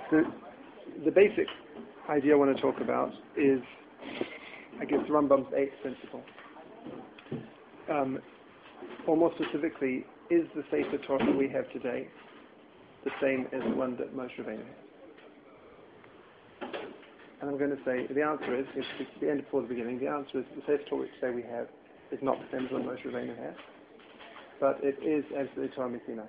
The basic idea I want to talk about is, I guess, Rambam's eighth principle. Or more specifically, is the Sefer Torah that we have today the same as the one that Moshe Rabbeinu had? And I'm going to say, the answer is, it's the end before the beginning, the answer is the Sefer Torah which today we have is not the same as what Moshe Rabbeinu had, but it is as the Torah Sinai.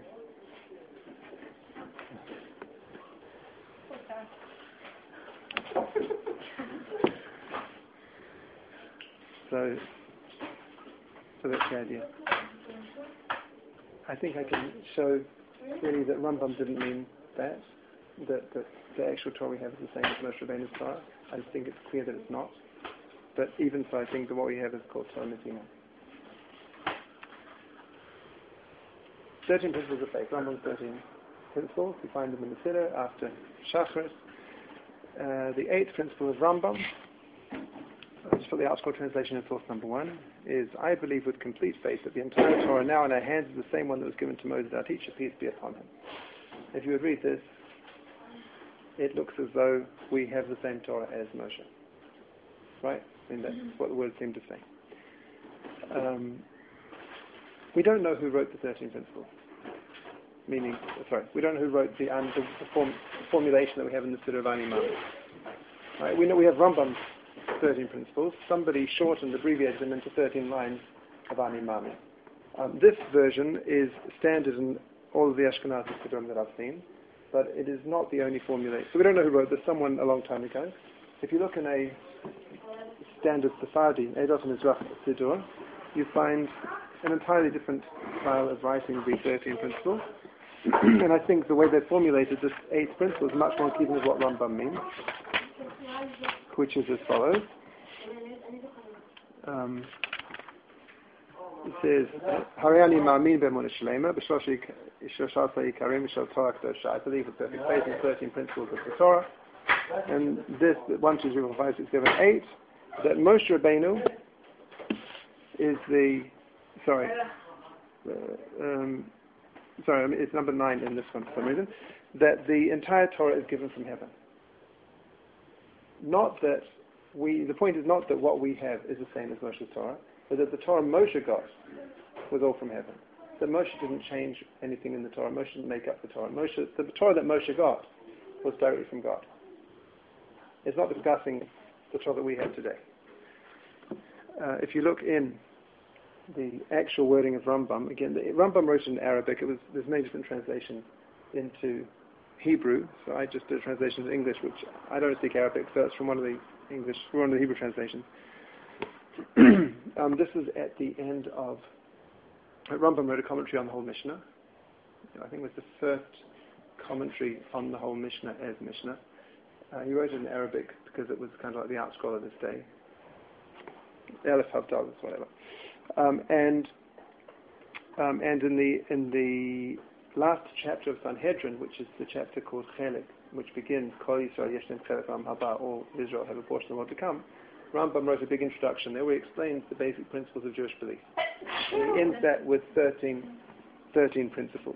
So that's the idea. I think I can show really that Rambam didn't mean that the actual Torah we have is the same as Moshe Rabbeinu's Torah. I just think it's clear that it's not. But even so, I think that what we have is called Torah Sinai. 13 principles of faith. Rambam's 13 principles. We find them in the Siddur after Shacharis. The eighth principle of Rambam, just for the ArtScroll translation in source number 1, is, I believe with complete faith that the entire Torah now in our hands is the same one that was given to Moses, our teacher, peace be upon him. If you would read this, it looks as though we have the same Torah as Moshe. Right? I mean, that's what the words seem to say. We don't know who wrote the 13 principles. We don't know who wrote the formulation that we have in the Siddur of Ani Maamin. Right? We know we have Rambam's 13 principles. Somebody shortened, abbreviated them into 13 lines of Ani Maamin. This version is standard in all of the Ashkenazi Siddurim that I've seen, but it is not the only formulation. So we don't know who wrote this, someone a long time ago. If you look in a standard Sephardi, Eidot Mizrach Siddur, you find an entirely different style of writing the 13 principles. And I think the way they formulated this eighth principle is much more in keeping with what Rambam means, which is as follows. It says, Hariani ma'amin be'emunah shlema b'shlosh ha'ikarim b'shel Torah kedosha. I believe with perfect faith in 13 principles of the Torah. And this, 1, 2, 3, 4, 5, 6, 7, 8, that Moshe Rabbeinu is it's number 9 in this one for some reason, that the entire Torah is given from heaven. The point is not that what we have is the same as Moshe's Torah, but that the Torah Moshe got was all from heaven. That Moshe didn't change anything in the Torah. Moshe didn't make up the Torah. The Torah that Moshe got was directly from God. It's not discussing the Torah that we have today. If you look in the actual wording of Rambam, again, Rambam wrote it in Arabic. There's many different translations into Hebrew, so I just did a translation to English, which I don't speak Arabic, so it's from one of the Hebrew translations. This is at the end of, Rambam wrote a commentary on the whole Mishnah. I think it was the first commentary on the whole Mishnah as Mishnah. He wrote it in Arabic because it was kind of like the ArtScroll of this day. Aleph Havdalah, whatever. And in the last chapter of Sanhedrin, which is the chapter called Chelik, which begins Kol Yisrael Yesh Lehem Chelik V'Am Haba, all Israel have a portion of what to come. Rambam wrote a big introduction there where he explains the basic principles of Jewish belief. And he ends that with 13 principles.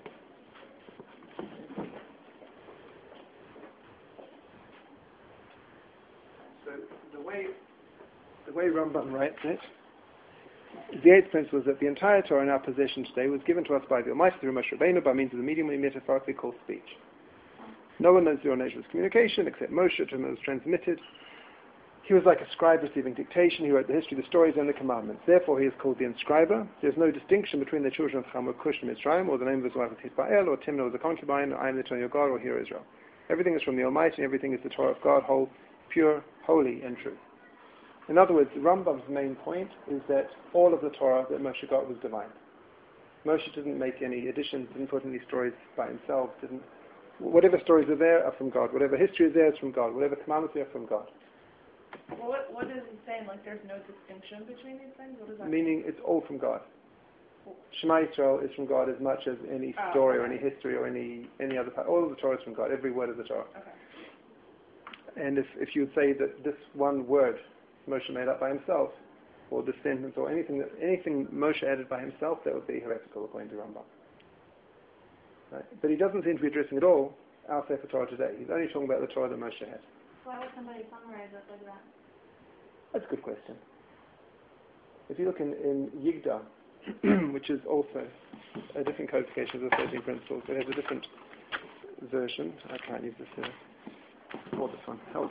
So the way Rambam writes it, the eighth principle is that the entire Torah in our possession today was given to us by the Almighty through Moshe Rabbeinu by means of the medium we metaphorically call speech. No one knows the real nature of his communication except Moshe, to whom it was transmitted. He was like a scribe receiving dictation. He wrote the history, the stories, and the commandments. Therefore, he is called the inscriber. There is no distinction between the children of Ham or Cush and Mitzrayim, or the name of his wife was Hitbael, or Timnah was a concubine, or I am the Torah your God, or Hear Israel. Everything is from the Almighty, and everything is the Torah of God, whole, pure, holy, and true. In other words, Rambam's main point is that all of the Torah that Moshe got was divine. Moshe didn't make any additions, didn't put any stories by himself, whatever stories are there are from God. Whatever history is there is from God. Whatever commandments are from God. Well, what is he saying? Like there's no distinction between these things? What does that mean? It's all from God. Shema Yisrael is from God as much as any story or any history or any other part. All of the Torah is from God. Every word of the Torah. Okay. And if you would say that this one word Moshe made up by himself, or the sentence, or anything Moshe added by himself, that would be heretical according to Rambam. Right? But he doesn't seem to be addressing at all our Sefer Torah today. He's only talking about the Torah that Moshe had. Why would somebody summarize it like that? That's a good question. If you look in Yigdal, which is also a different codification of the 13 principles, it has a different version. I can't use this here. Or this one. Help.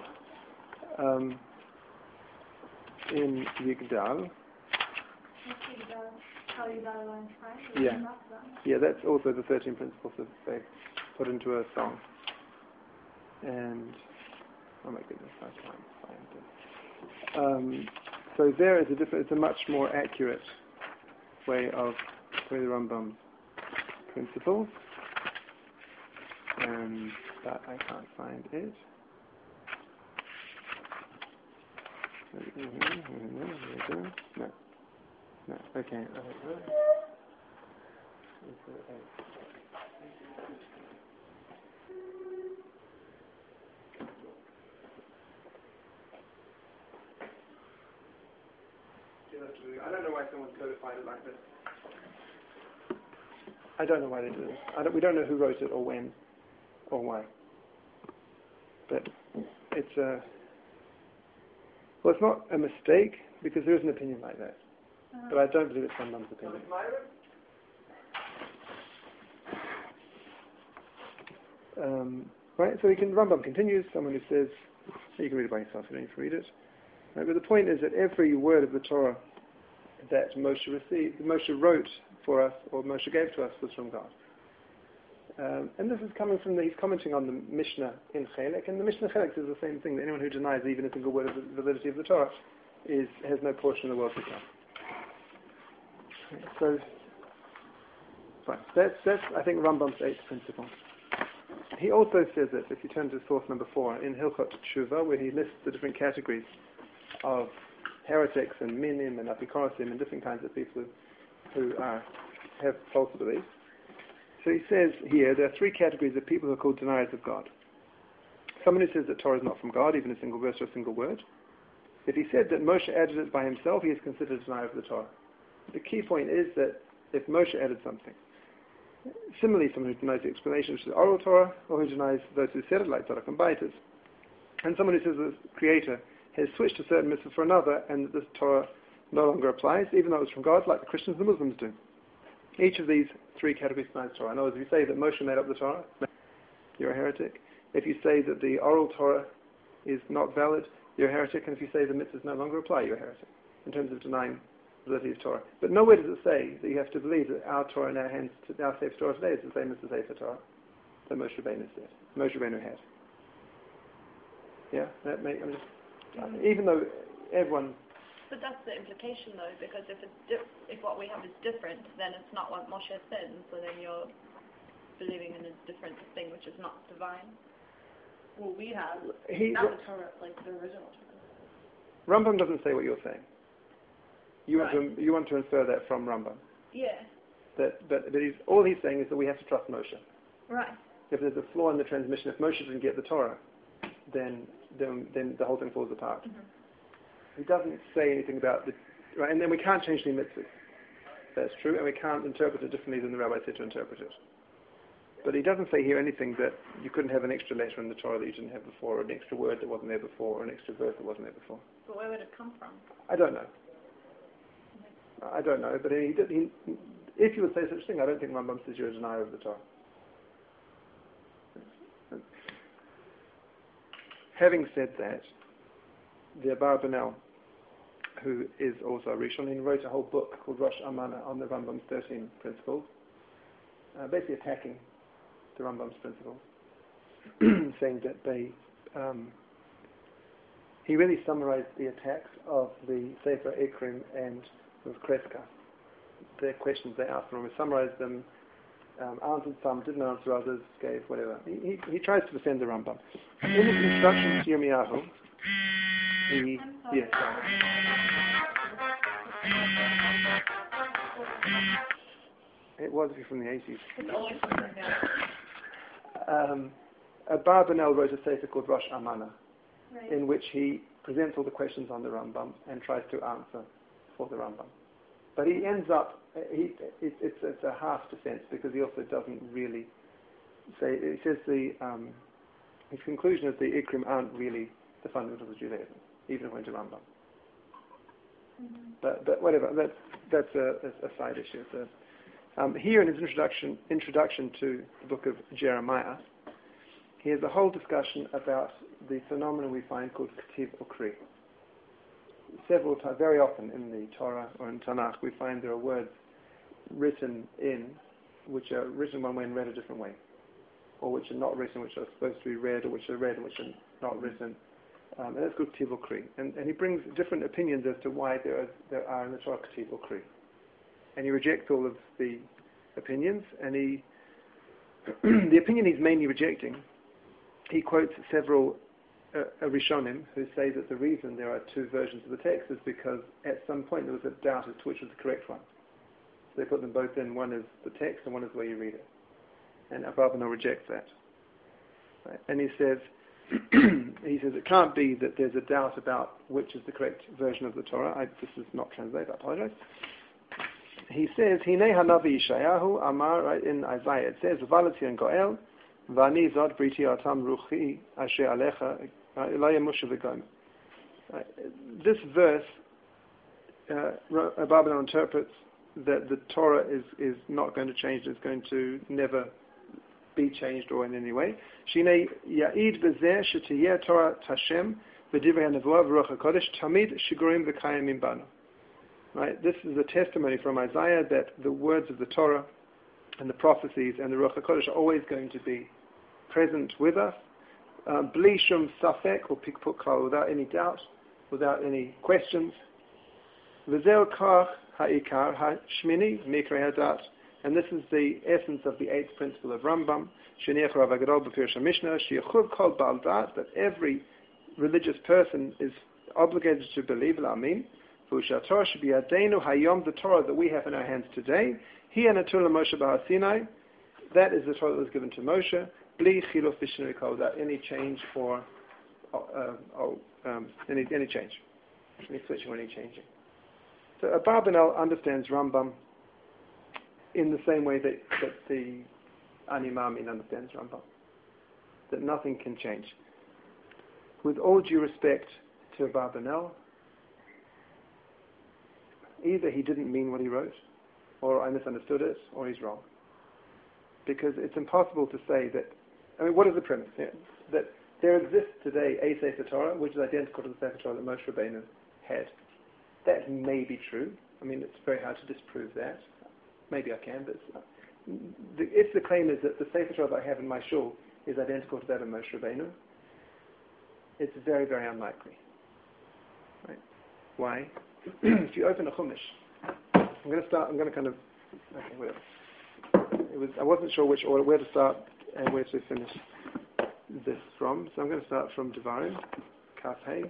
In Yigdal. Yeah, that's also the 13 principles that they put into a song. And, oh my goodness, I can't find it. So there is it's a much more accurate way of putting the Rambam's principles. But I can't find it. No. No. Okay. I don't know why someone codified it like this. I don't know why they did it. We don't know who wrote it or when or why. But it's well, it's not a mistake because there is an opinion like that. But I don't believe it's Rambam's opinion. Right, so Rambam continues, someone who says, you can read it by yourself, you don't need to read it. Right, but the point is that every word of the Torah that Moshe wrote for us, or Moshe gave to us, was from God. And this is coming from he's commenting on the Mishnah in Chelek, and the Mishnah in Chelek says the same thing, that anyone who denies even a single word of the validity of the Torah has no portion in the world to come. So, fine. That's I think Rambam's 8th principle. He also says this, if you turn to source number 4, in Hilchot Tshuva, where he lists the different categories of heretics and minim and apikorasim and different kinds of people who have false beliefs. So he says here, there are 3 categories of people who are called deniers of God. Someone who says that Torah is not from God, even a single verse or a single word. If he said that Moshe added it by himself, he is considered a denier of the Torah. The key point is that if Moshe added something, similarly someone who denies the explanation of the oral Torah, or who denies those who said it, like Tzadok and Baitas, and someone who says the Creator has switched a certain mitzvah for another, and that this Torah no longer applies, even though it was from God, like the Christians and the Muslims do. Each of these 3 categories denies Torah. In other words, if you say that Moshe made up the Torah, you're a heretic. If you say that the oral Torah is not valid, you're a heretic. And if you say the mitzvahs no longer apply, you're a heretic, in terms of denying the validity of Torah. But nowhere does it say that you have to believe that our Torah in our hands, our Sefer Torah today, is the same as the Sefer Torah that Moshe Rabbeinu said, Moshe Rabbeinu had. Yeah, even though everyone. But that's the implication, though, because if what we have is different, then it's not what Moshe said, and so then you're believing in a different thing, which is not divine. Well, we have not the Torah, like the original Torah. Rambam doesn't say what you're saying. You Right. want to infer that from Rambam. Yeah. But all he's saying is that we have to trust Moshe. Right. If there's a flaw in the transmission, if Moshe didn't get the Torah, then the whole thing falls apart. Mm-hmm. He doesn't say anything about right, and then we can't change the mitzvahs. That's true, and we can't interpret it differently than the rabbi said to interpret it. But he doesn't say here anything that you couldn't have an extra letter in the Torah that you didn't have before, or an extra word that wasn't there before, or an extra verse that wasn't there before. But where would it come from? I don't know. I don't know, but if you would say such a thing, I don't think Rambam says you're a denier of the Torah. Having said that, the Abarbanel, who is also a Rishon, he wrote a whole book called Rosh Amana on the Rambam's 13 principles, basically attacking the Rambam's principles, saying that he really summarized the attacks of the Sefer Ekrim and of Kreska. The questions they asked him, he summarized them, answered some, didn't answer others, gave whatever. He tries to defend the Rambam. In his instructions to Yirmiyahu, it was from the 80s. It's always something else. Abarbanel wrote a sefer called Rosh Amana, Right. in which he presents all the questions on the Rambam and tries to answer for the Rambam. But he ends up, it's a half defense, because he also doesn't really he says his conclusion is the Ikrim aren't really the fundamentals of Judaism, even according to Rambam. But whatever, that's a side issue. Here in his introduction to the book of Jeremiah, he has a whole discussion about the phenomenon we find called Ketib Ukri. Several times, very often in the Torah or in Tanakh, we find there are words written in which are written one way and read a different way, or which are not written, which are supposed to be read, or which are read and which are not written. And that's called Ketib Ukri. And he brings different opinions as to why there are in the Torah Ketib Ukri. And he rejects all of the opinions, and the opinion he's mainly rejecting, he quotes several Rishonim who say that the reason there are two versions of the text is because at some point there was a doubt as to which was the correct one. So they put them both in. One is the text and one is the way you read it. And Abarbanel rejects that. Right? And he says it can't be that there's a doubt about which is the correct version of the Torah. This is not translated, I apologize. He says, Hinei Hanavi Yeshayahu Amar, right, in Isaiah, it says, V'alatzion Goel, V'ani Zod Briti Atam Ruchi Asher Alecha, Elaya Moshe V'Gomer. This verse, Abarbanel interprets that the Torah is not going to change, it's going to never be changed or in any way. Shinei Ya'id B'zeh Shetiyeh Torah Tashem V'divrei HaNevuah V'ruach HaKodesh Tamid Shigurim V'kayimim Banu. Right, this is a testimony from Isaiah that the words of the Torah and the prophecies and the Ruach HaKodesh are always going to be present with us, bli shum safek or pikpuk klal, without any doubt, without any questions. V'zeu kach ha'ikar ha'shmini mikra hadat, and this is the essence of the eighth principle of Rambam, sheniach Rav Agadol b'Pirush HaMishnah, she'yachuv kol bal dat, that every religious person is obligated to believe, l'amin, Torah should be Adenu Hayom, the Torah that we have in our hands today. Hi Anatul Moshe B'Hasinai, that is the Torah that was given to Moshe. Bli Chiluf V'Shinui, without any change or any change, any switching or any changing. So Abarbanel understands Rambam in the same way that the Ani Maamin understands Rambam, that nothing can change. With all due respect to Abarbanel, either he didn't mean what he wrote, or I misunderstood it, or he's wrong. Because it's impossible to say that, what is the premise here? That there exists today a Sefer Torah, which is identical to the Sefer Torah that Moshe Rabbeinu had. That may be true. It's very hard to disprove that. Maybe I can, but if the claim is that the Sefer Torah that I have in my shul is identical to that of Moshe Rabbeinu, it's very, very unlikely. Right? Why? If you open a Chumash, I'm going to kind of, okay, whatever. I wasn't sure which order, where to start and where to finish this from, so I'm going to start from Devarim, Kaf Hey.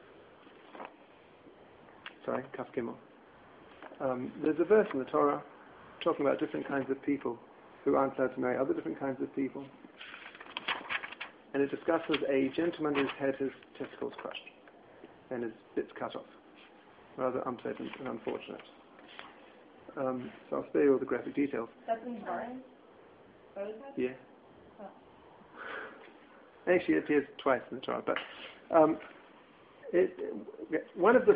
Kaf Gimel. There's a verse in the Torah talking about different kinds of people who aren't allowed to marry other different kinds of people. And it discusses a gentleman who's had his testicles crushed and his bits cut off. Rather unpleasant and unfortunate. So I'll spare you all the graphic details. That's in Devarim? Yeah. Oh. Actually, it appears twice in the Torah, but one of the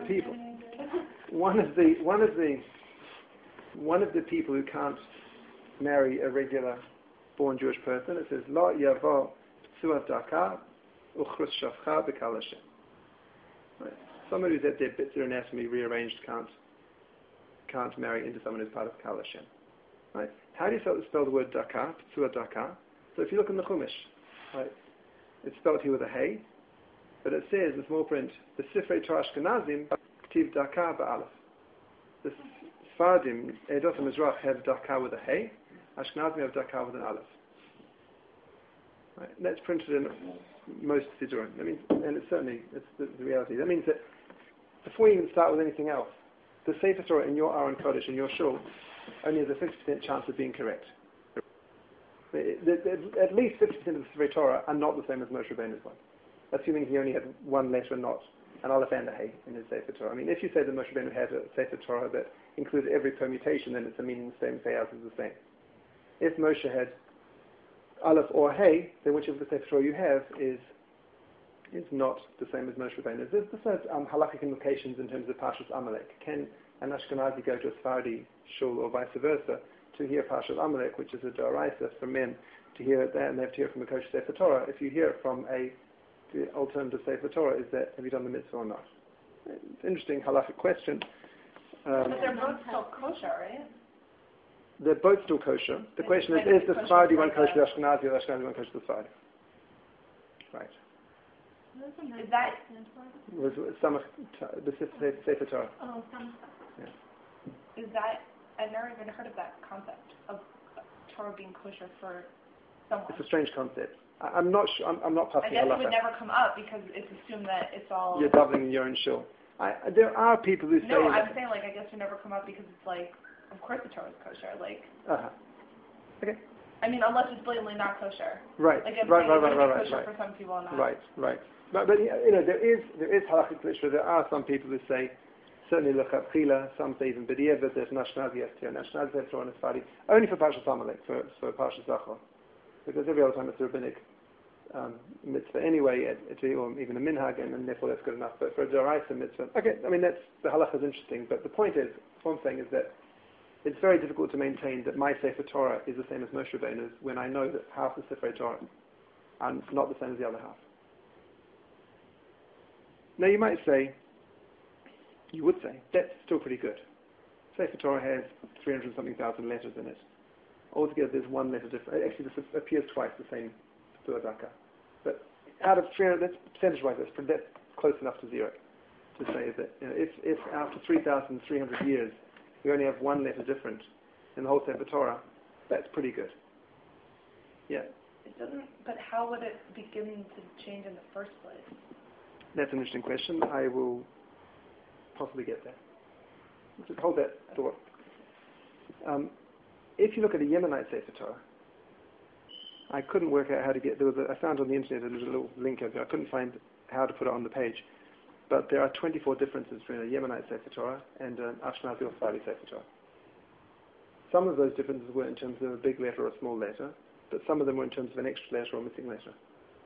people who can't marry a regular born Jewish person, it says La Yavo P'suat Daka Uchrus Shavcha B'Kal Hashem. Right. Someone who's had their bits of anatomy rearranged can't marry into someone who's part of Kal Hashem. Right? How do you spell the word Daka, P'suat Daka? So if you look in the Chumash, right, it's spelled here with a hey, but it says in small print, the Sifrei Torah Ashkenazim Ktiv Daka Ba'alef. The Sfardim, Edot and Mizrach have Daka with a hey, Ashkenazim have Daka with an Aleph. Right? And that's printed in most Siddurim. And it's the reality. That means that before you even start with anything else, the Sefer Torah in your Aron Kodesh, in your shul, only has a 50% chance of being correct. At least 50% of the Sefer Torah are not the same as Moshe Rabbeinu's one, assuming he only had one letter not an Aleph and a Hey in his Sefer Torah. If you say that Moshe Rabbeinu had a Sefer Torah that included every permutation, then it's a meaning the same, say ours is the same. If Moshe had Aleph or Hey, then whichever the Sefer Torah you have is not the same as Moshe Rabbeinu. There's halakhic implications in terms of Parshas Amalek. Can an Ashkenazi go to a Sephardi shul or vice versa to hear Parshas Amalek, which is a Doraisa for men, to hear it there, and they have to hear it from a kosher Sefer Torah? If you hear it from the alternative Sefer Torah, have you done the mitzvah or not? It's an interesting halakhic question. But they're both still kosher, right? They're both still kosher. The question is the Sephardi one kosher to the Ashkenazi, or the Ashkenazi one kosher to the Sephardi? Right. Is that The Sefer Torah. Oh, Samach. Yeah. Is that, I've never even heard of that concept of Torah being kosher for someone. It's a strange concept. I'm not sure. I'm not passing I guess halakha. it would never come up because it's assumed that it's all. You're doubling your own shul. There are people who say. No, I'm saying I guess it would never come up because it's of course the Torah is kosher. Okay. I mean, unless it's blatantly not kosher. Right. It's Right. kosher for some people and not. Right. But there is halakhic literature. There are some people who say certainly lechatchila. Some say even b'diavad. There's Ashkenazi Esther and Ashkenazi Esther and Sephardi only for Parshas Amalek, for Parshas Zachor, because every other time it's a rabbinic mitzvah anyway, or even a minhag, and therefore that's good enough. But for a Doraisa mitzvah, okay, I mean the halacha is interesting. But the point is, one thing is that it's very difficult to maintain that my Sefer Torah is the same as Moshe Rabbeinu's when I know that half the Sefer Torah are not the same as the other half. Now you would say, that's still pretty good. Sefer Torah has 300-something thousand letters in it. Altogether there's one letter different. Actually this appears twice the same Tuadaka. But out of 300, that's percentage-wise, that's close enough to zero to say that if after 3,300 years we only have one letter different in the whole Sefer Torah, that's pretty good. Yeah. It doesn't, but how would it begin to change in the first place? That's an interesting question. I will possibly get there. Just hold that thought. If you look at a Yemenite Sefer Torah, I couldn't work out how to get, I found on the internet there was a little link over there. I couldn't find how to put it on the page. But there are 24 differences between a Yemenite Sefer Torah and an Ashkenazi or Sephardi Sefer Torah. Some of those differences were in terms of a big letter or a small letter, but some of them were in terms of an extra letter or a missing letter.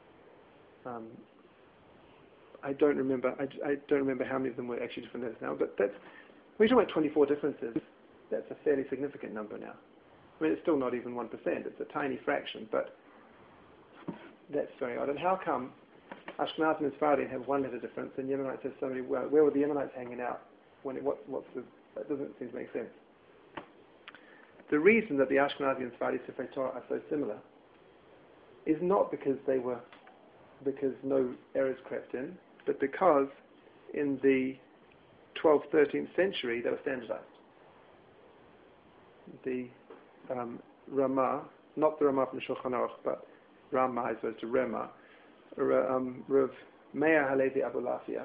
I don't remember how many of them were actually different letters now, but when you talk about 24 differences, that's a fairly significant number now. I mean, it's still not even 1%, it's a tiny fraction, but that's very odd. And how come Ashkenazi and Sephardi have one letter difference and Yemenites have so many? Where were the Yemenites hanging out? That doesn't seem to make sense. The reason that the Ashkenazi and Sephardi Sefer Torah are so similar is not because no errors crept in, but because in the 12th, 13th century they were standardized. The Ramah, not the Ramah from Shulchan Aruch, but Ramah as opposed to Rema, Rav Meir Halevi Abulafia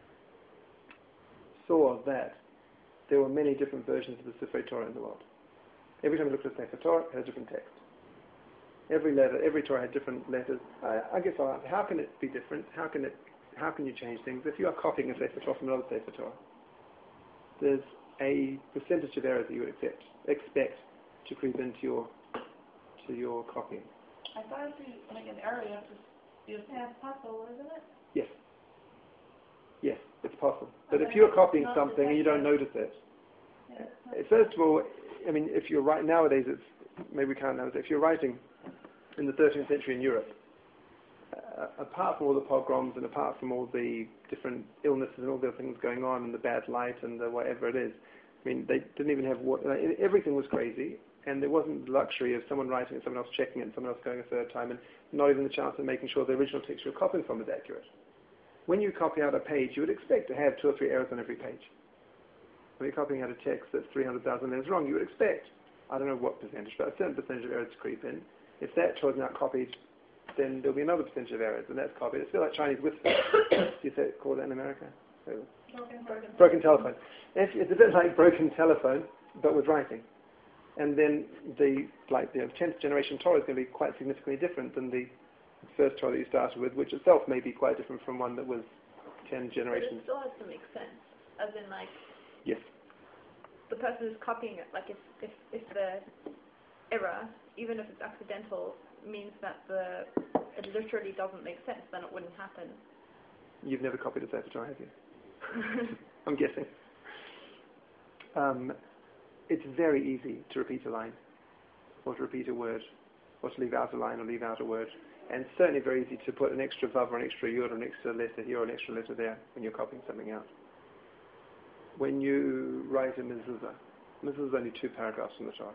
saw that there were many different versions of the Sefer Torah in the world. Every time you looked at the Sefer Torah, it had a different text. Every Torah had different letters. I guess I'll ask, how can it be different? How can you change things? If you are copying a Sefer Torah from another Sefer Torah, there's a percentage of errors that you would expect to creep into your copying. I thought if you make an error, you have to use it's possible, isn't it? Yes, it's possible. But if you're copying something and you don't notice it, first of all, I mean, if you're right nowadays, maybe we can't know. If you're writing in the 13th century in Europe, apart from all the pogroms and apart from all the different illnesses and all the other things going on and the bad light and the whatever it is, I mean, they didn't even have water. Everything was crazy, and there wasn't the luxury of someone writing and someone else checking it and someone else going a third time, and not even the chance of making sure the original text you're copying from is accurate. When you copy out a page, you would expect to have 2 or 3 errors on every page. When you're copying out a text that's 300,000 letters wrong, you would expect, I don't know what percentage, but a certain percentage of errors to creep in. If that wasn't out copied, then there'll be another percentage of errors, and that's copied. It's a bit like Chinese whisper. Do you call that in America? Broken telephone. It's a bit like broken telephone, but with writing. And then the 10th generation Torah is going to be quite significantly different than the first Torah that you started with, which itself may be quite different from one that was 10 generations. But it still has to make sense, as in yes. The person who's copying it, if the error, even if it's accidental, means that it literally doesn't make sense, then it wouldn't happen. You've never copied a Sefer Torah, have you? I'm guessing. It's very easy to repeat a line, or to repeat a word, or to leave out a line or leave out a word. And it's certainly very easy to put an extra vav or an extra yod or an extra letter here or an extra letter there when you're copying something out. When you write a mezuzah is only 2 paragraphs from the Torah.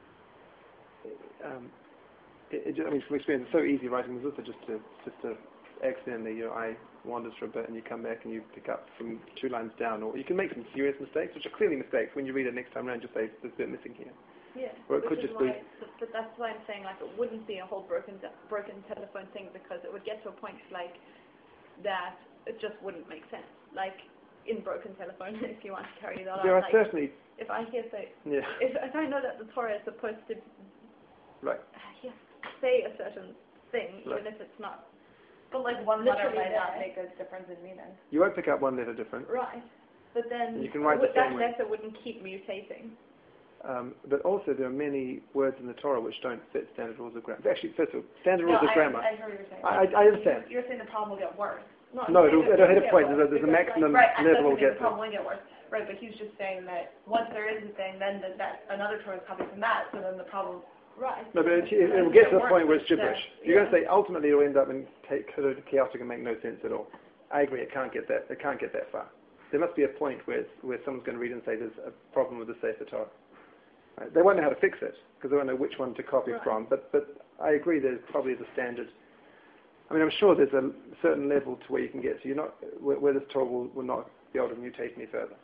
From experience, it's so easy writing mezuzah just to accidentally your eye wanders for a bit and you come back and you pick up from 2 lines down, or you can make some serious mistakes, which are clearly mistakes. When you read it next time around, just say there's a bit missing here. Yeah, or it could just be. But that's why I'm saying like it wouldn't be a whole broken telephone thing, because it would get to a point like that it just wouldn't make sense. Like in broken telephone, if you want to carry that on. There are like, certainly. If I hear say, Yeah. if I know that the Torah is supposed to. Right. Yes, say a certain thing, right. even if it's not. But like one letter might not make a difference in meaning. You won't pick up one letter different. Right. But then you can write the same that letter wouldn't keep mutating. But also there are many words in the Torah which don't fit standard rules of grammar. Actually, first of all, standard rules of grammar. I hear what you're saying. I understand. You're saying the problem will get worse. No, it'll hit a point. There's a maximum level will get the problem will get worse. Right, but he was just saying that once there is a thing, then that another Torah is copied from that, so then the problem. Right. No, but it will get to the point where it's gibberish. You're going to say ultimately it'll end up in chaotic and make no sense at all. I agree. It can't get that far. There must be a point where someone's going to read and say there's a problem with the Sefer Torah. Right. They won't know how to fix it because they won't know which one to copy from. But I agree. There's probably the standard. I mean, I'm sure there's a certain level to where you can get. So you're not where this Torah will not be able to mutate any further.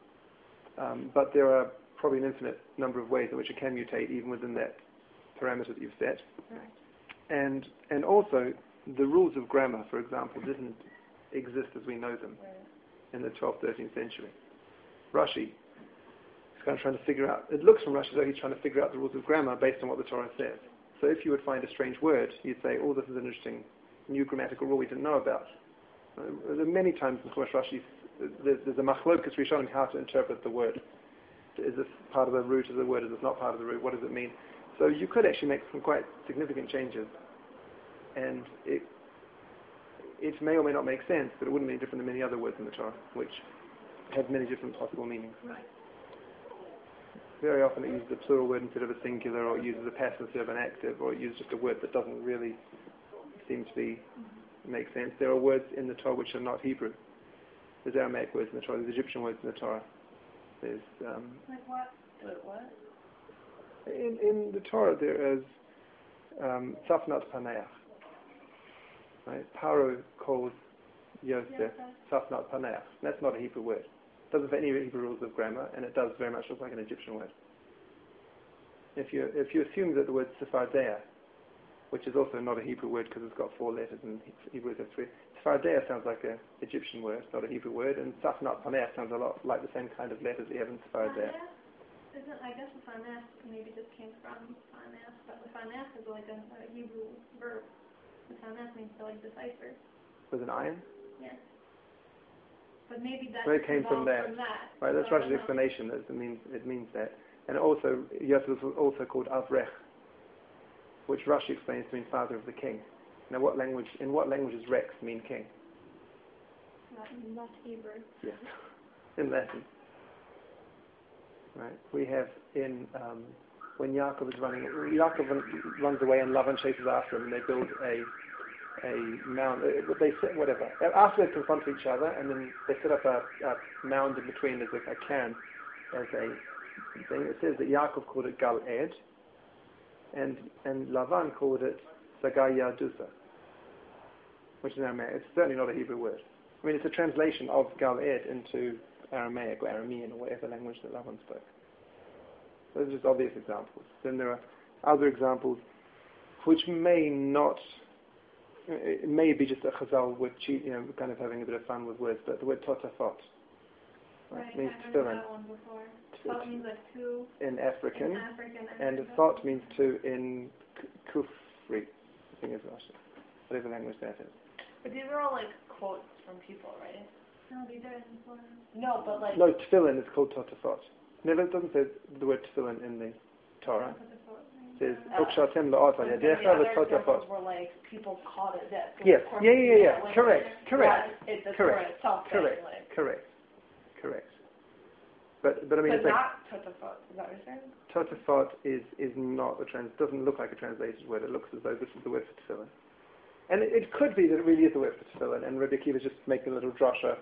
But there are probably an infinite number of ways in which it can mutate even within that parameter that you've set. Right. And also the rules of grammar, for example, didn't exist as we know them in the 12th, 13th century. Rashi is kind of trying to figure out, it looks from Rashi as though he's trying to figure out the rules of grammar based on what the Torah says. So if you would find a strange word, you'd say, oh, this is an interesting new grammatical rule we didn't know about. There are many times in Chumash Rashi, there's a machlokas rishonim how to interpret the word. Is this part of the root of the word? Is this not part of the root? What does it mean? So you could actually make some quite significant changes, and it may or may not make sense, but it wouldn't be different than many other words in the Torah, which have many different possible meanings. Right. Very often it uses a plural word instead of a singular, or it uses a passive instead of an active, or it uses just a word that doesn't really seem to make sense. There are words in the Torah which are not Hebrew. There's Aramaic words in the Torah, there's Egyptian words in the Torah. There's like what? What? In the Torah there is Safnat Paneach. Right? Paro calls Yosef Safnat Paneach. That's not a Hebrew word. It doesn't fit any Hebrew rules of grammar, and it does very much look like an Egyptian word. If you assume that the word Sephardeia, which is also not a Hebrew word because it's got 4 letters and Hebrews have 3. Sephardeia sounds like an Egyptian word, not a Hebrew word, and Safnat Paneach sounds a lot like the same kind of letters that you have in Sephardeia. I guess the Fanach maybe just came from Fanach, but the Fanach is like a Hebrew verb. The Fanach means to like decipher. With an iron? Yeah. But maybe that came from that. Right, that's Rashi's explanation. It means that. And also, Yosef was also called Avrech, which Rashi explains to mean father of the king. Now, in what language does Rex mean king? Not Hebrew. Yes, in Latin. Right. We have when Yaakov runs away and Lavan chases after him, and they build a mound. They sit whatever. After they confront each other, and then they set up a mound in between as a cairn, as a thing. It says that Yaakov called it Gal Ed, and Lavan called it Sagaya Dusa, which is Aramaic. It's certainly not a Hebrew word. I mean, it's a translation of Gal Ed into Aramaic or Aramean or whatever language that Lavan spoke. Those are just obvious examples. Then there are other examples which may not, it may be just a chazal with kind of having a bit of fun with words, but the word totafot means tefillin. Thought means like two in African and thought means two in Kufri, I think is Russian, whatever language that is. But these are all like quotes from people, right? No, these are No, but like... No, tefillin is called totafot. Never, it doesn't say the word tefillin in the Torah. says, Ukshatem la'ata The yadecha other v'totafot. examples were like, people called it this. So Yes, of course yeah, it's yeah, yeah, not like correct, it's correct, the correct, Torah itself correct, saying, like, correct. But I mean, but it's like, not totafot, is that what you're saying? Totafot is not doesn't look like a translated word. It looks as though this is the word for tefillin. And it could be that it really is the word for tefillin, and Rabbi Akiva is just making a little drasha,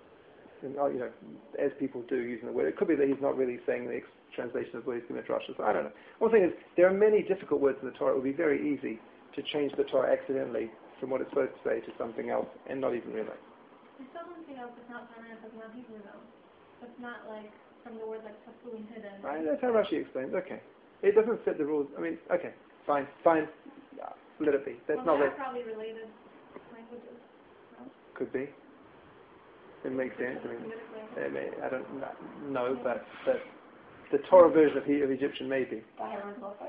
as people do using the word. It could be that he's not really saying the translation of the word, he's giving a drasha. So I don't know. One thing is, there are many difficult words in the Torah. It would be very easy to change the Torah accidentally from what it's supposed to say to something else and not even realize. There's still something else that's not finance, that's not Hebrew though. That's not like from the word like tafu and hidden. Right, that's how Rashi explains. Okay. It doesn't fit the rules. I mean, okay, fine. Let it be. That's Well, not they're it. probably related languages. No? Could be. It makes sense. I mean, Semitic language. I don't know, but the Torah version of Egyptian maybe. The hieroglyphics?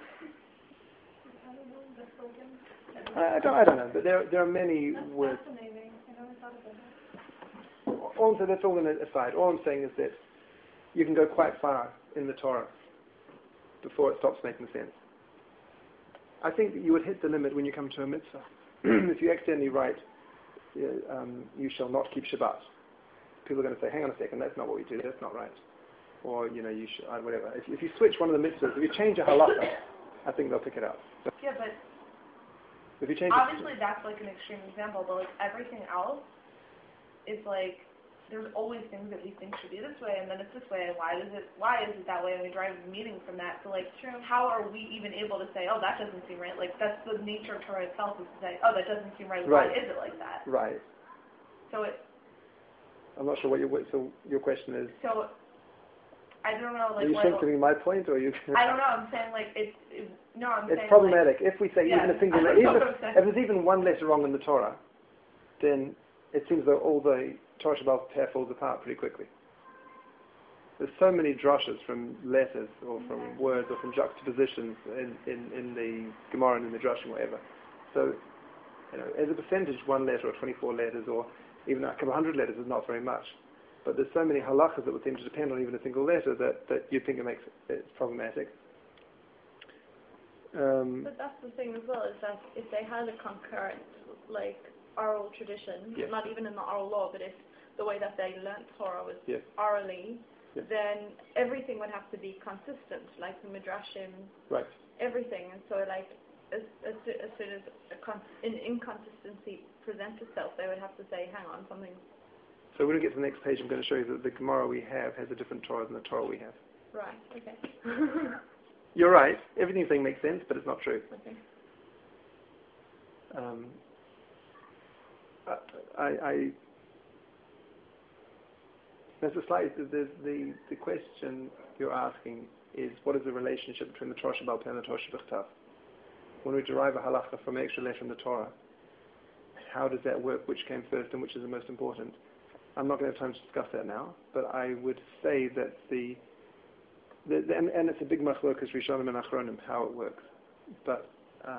I don't know, the spoken. I don't know, but there are many That's words. fascinating. I never thought about that. That's all an aside. All I'm saying is that you can go quite far in the Torah before it stops making sense. I think that you would hit the limit when you come to a mitzvah. If you accidentally write, you shall not keep Shabbat, people are going to say, hang on a second, that's not what we do, that's not right. Or, you should, whatever. If you switch one of the mitzvahs, if you change a halacha, I think they'll pick it up. Yeah, but If you change obviously that's like an extreme example, but like everything else is like, there's always things that we think should be this way, and then it's this way, and why is it that way, and we drive the meaning from that. So like, how are we even able to say, oh, that doesn't seem right? Like, that's the nature of Torah itself, is to say, oh, that doesn't seem right. Right. Why is it like that? Right. So it. I'm not sure so your question is. So I don't know, like. Are you strengthening my point, or are you? I don't know. I'm saying like it's problematic. If we say even a single letter, if there's even one letter wrong in the Torah, then it seems that all the Torah Shabbat tear falls apart pretty quickly. There's so many drushes from letters or from words or from juxtapositions in the Gemara and in the drush and whatever. So, as a percentage, one letter or 24 letters or even a couple hundred letters is not very much. But there's so many halachas that would seem to depend on even a single letter that you'd think it's problematic. But that's the thing as well, is that if they had a concurrent, like, oral tradition, Yes. not even in the oral law, but if the way that they learnt Torah was Yes. orally, Yes. then everything would have to be consistent, like the midrashim, Right. everything. And so, like, as soon as an inconsistency presents itself, they would have to say, hang on, something. So when we get to the next page, I'm going to show you that the Gemara we have has a different Torah than the Torah we have. Right, okay. You're right. Everything you're saying makes sense, but it's not true. Okay. There's a slight. The question you're asking is, what is the relationship between the Torah Sheba'al Peh and the Torah Shebechtav? When we derive a halacha from an extra letter in the Torah, how does that work? Which came first and which is the most important? I'm not going to have time to discuss that now, but I would say that and it's a big machlokas Rishonim and Achronim how it works. But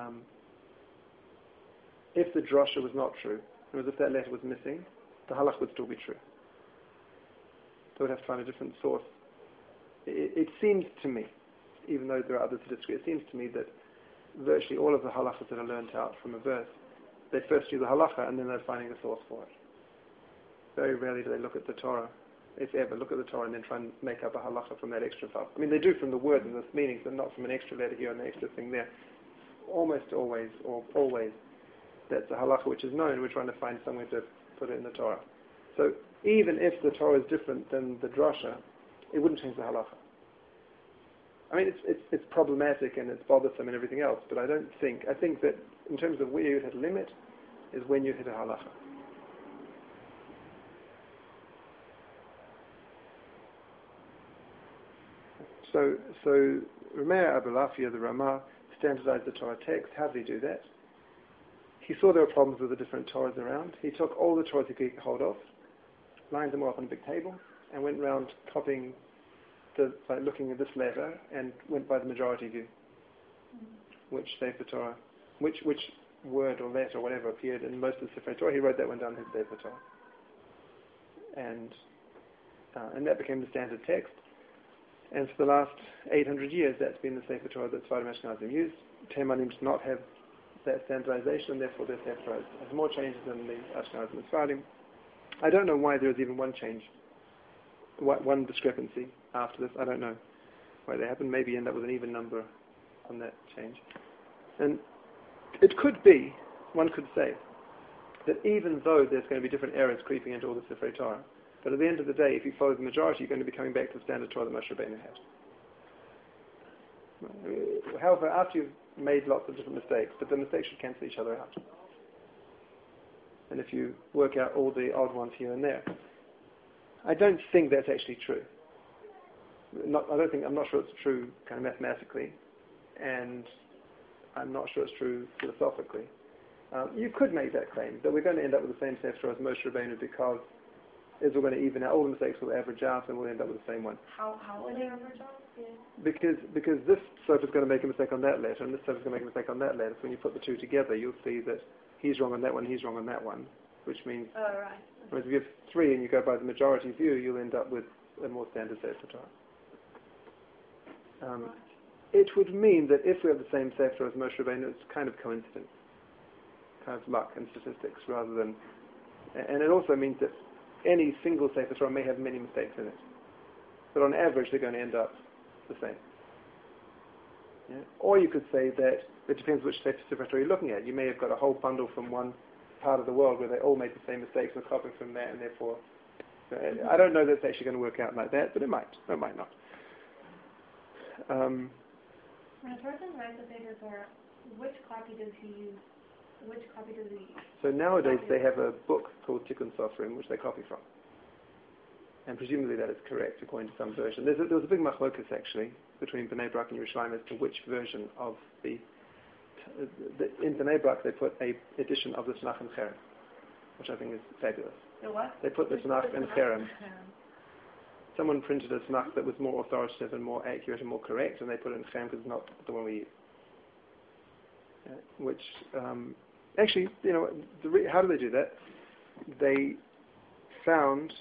if the drasha was not true, in other words, if that letter was missing, the halach would still be true. They would have to find a different source. It seems to me, even though there are others who disagree, it seems to me that virtually all of the halachas that are learnt out from a verse, they first do the halacha and then they're finding a source for it. Very rarely do they look at the Torah, if ever, look at the Torah and then try and make up a halacha from that extra stuff. I mean, they do from the words and the meanings, but not from an extra letter here and an extra thing there. Almost always, or always, that's a halacha which is known, we're trying to find somewhere to put it in the Torah. So even if the Torah is different than the drasha, it wouldn't change the halacha. I mean, it's problematic and it's bothersome and everything else, but I think that in terms of where you hit a limit is when you hit a halacha. So Rameir Abulafia, the Ramah, standardized the Torah text. How did he do that? He saw there were problems with the different Torahs around. He took all the Torahs he could get hold of, lined them all up on a big table, and went around copying, looking at this letter, and went by the majority view. Which Sefer Torah, which word or letter or whatever appeared in most of the Sefer Torah, he wrote that one down in his Sefer Torah. And that became the standard text. And for the last 800 years, that's been the Sefer Torah that Sfardim Ashkenazim used. Teimanim does not have that standardization, and therefore their Sefer Torah has more changes than the Ashkenazim and Sfardim. I don't know why there is even one change, one discrepancy after this. I don't know why they happened. Maybe end up with an even number on that change. And it could be, one could say, that even though there's going to be different errors creeping into all the Sefer Torah, but at the end of the day, if you follow the majority, you're going to be coming back to the standard Torah that Moshe Rabbeinu had. However, after you've made lots of different mistakes, but the mistakes should cancel each other out. And if you work out all the odd ones here and there, I don't think that's actually true. I'm not sure it's true kind of mathematically, and I'm not sure it's true philosophically. You could make that claim, that we're going to end up with the same Sefer Torah as Moshe Rabbeinu because Israel going to even out, all the mistakes will average out and we'll end up with the same one. How will they average out? Yeah. Because this Sefer is going to make a mistake on that letter and this Sefer is going to make a mistake on that letter. So when you put the two together, you'll see that he's wrong on that one, he's wrong on that one, which means whereas if you have three and you go by the majority view, you'll end up with a more standard Sefer Torah. It would mean that if we have the same Sefer as Moshe Rabbeinu, it's kind of coincidence, kind of luck and statistics rather than... And it also means that any single Sefer Torah may have many mistakes in it. But on average, they're going to end up the same. Yeah? Or you could say that it depends which Sefer Torah you're looking at. You may have got a whole bundle from one part of the world where they all made the same mistakes and copying from that, and therefore... I don't know that it's actually going to work out like that, but it might. Or it might not. When a person writes a Sefer Torah, which copy does he use? Which copy does he use? So nowadays they have a book called Tikkun Sofrim, which they copy from. And presumably that is correct according to some version. There was a big machlokas actually between Bnei Brak and Yerushalayim as to which version of in Bnei Brak they put a edition of the Tanakh and Cherem, which I think is fabulous. The what? They put the Tanakh and Cherem. Someone printed a Tanakh that was more authoritative and more accurate and more correct, and they put it in Cherem because it's not the one we use. Which, actually, how do they do that? They found,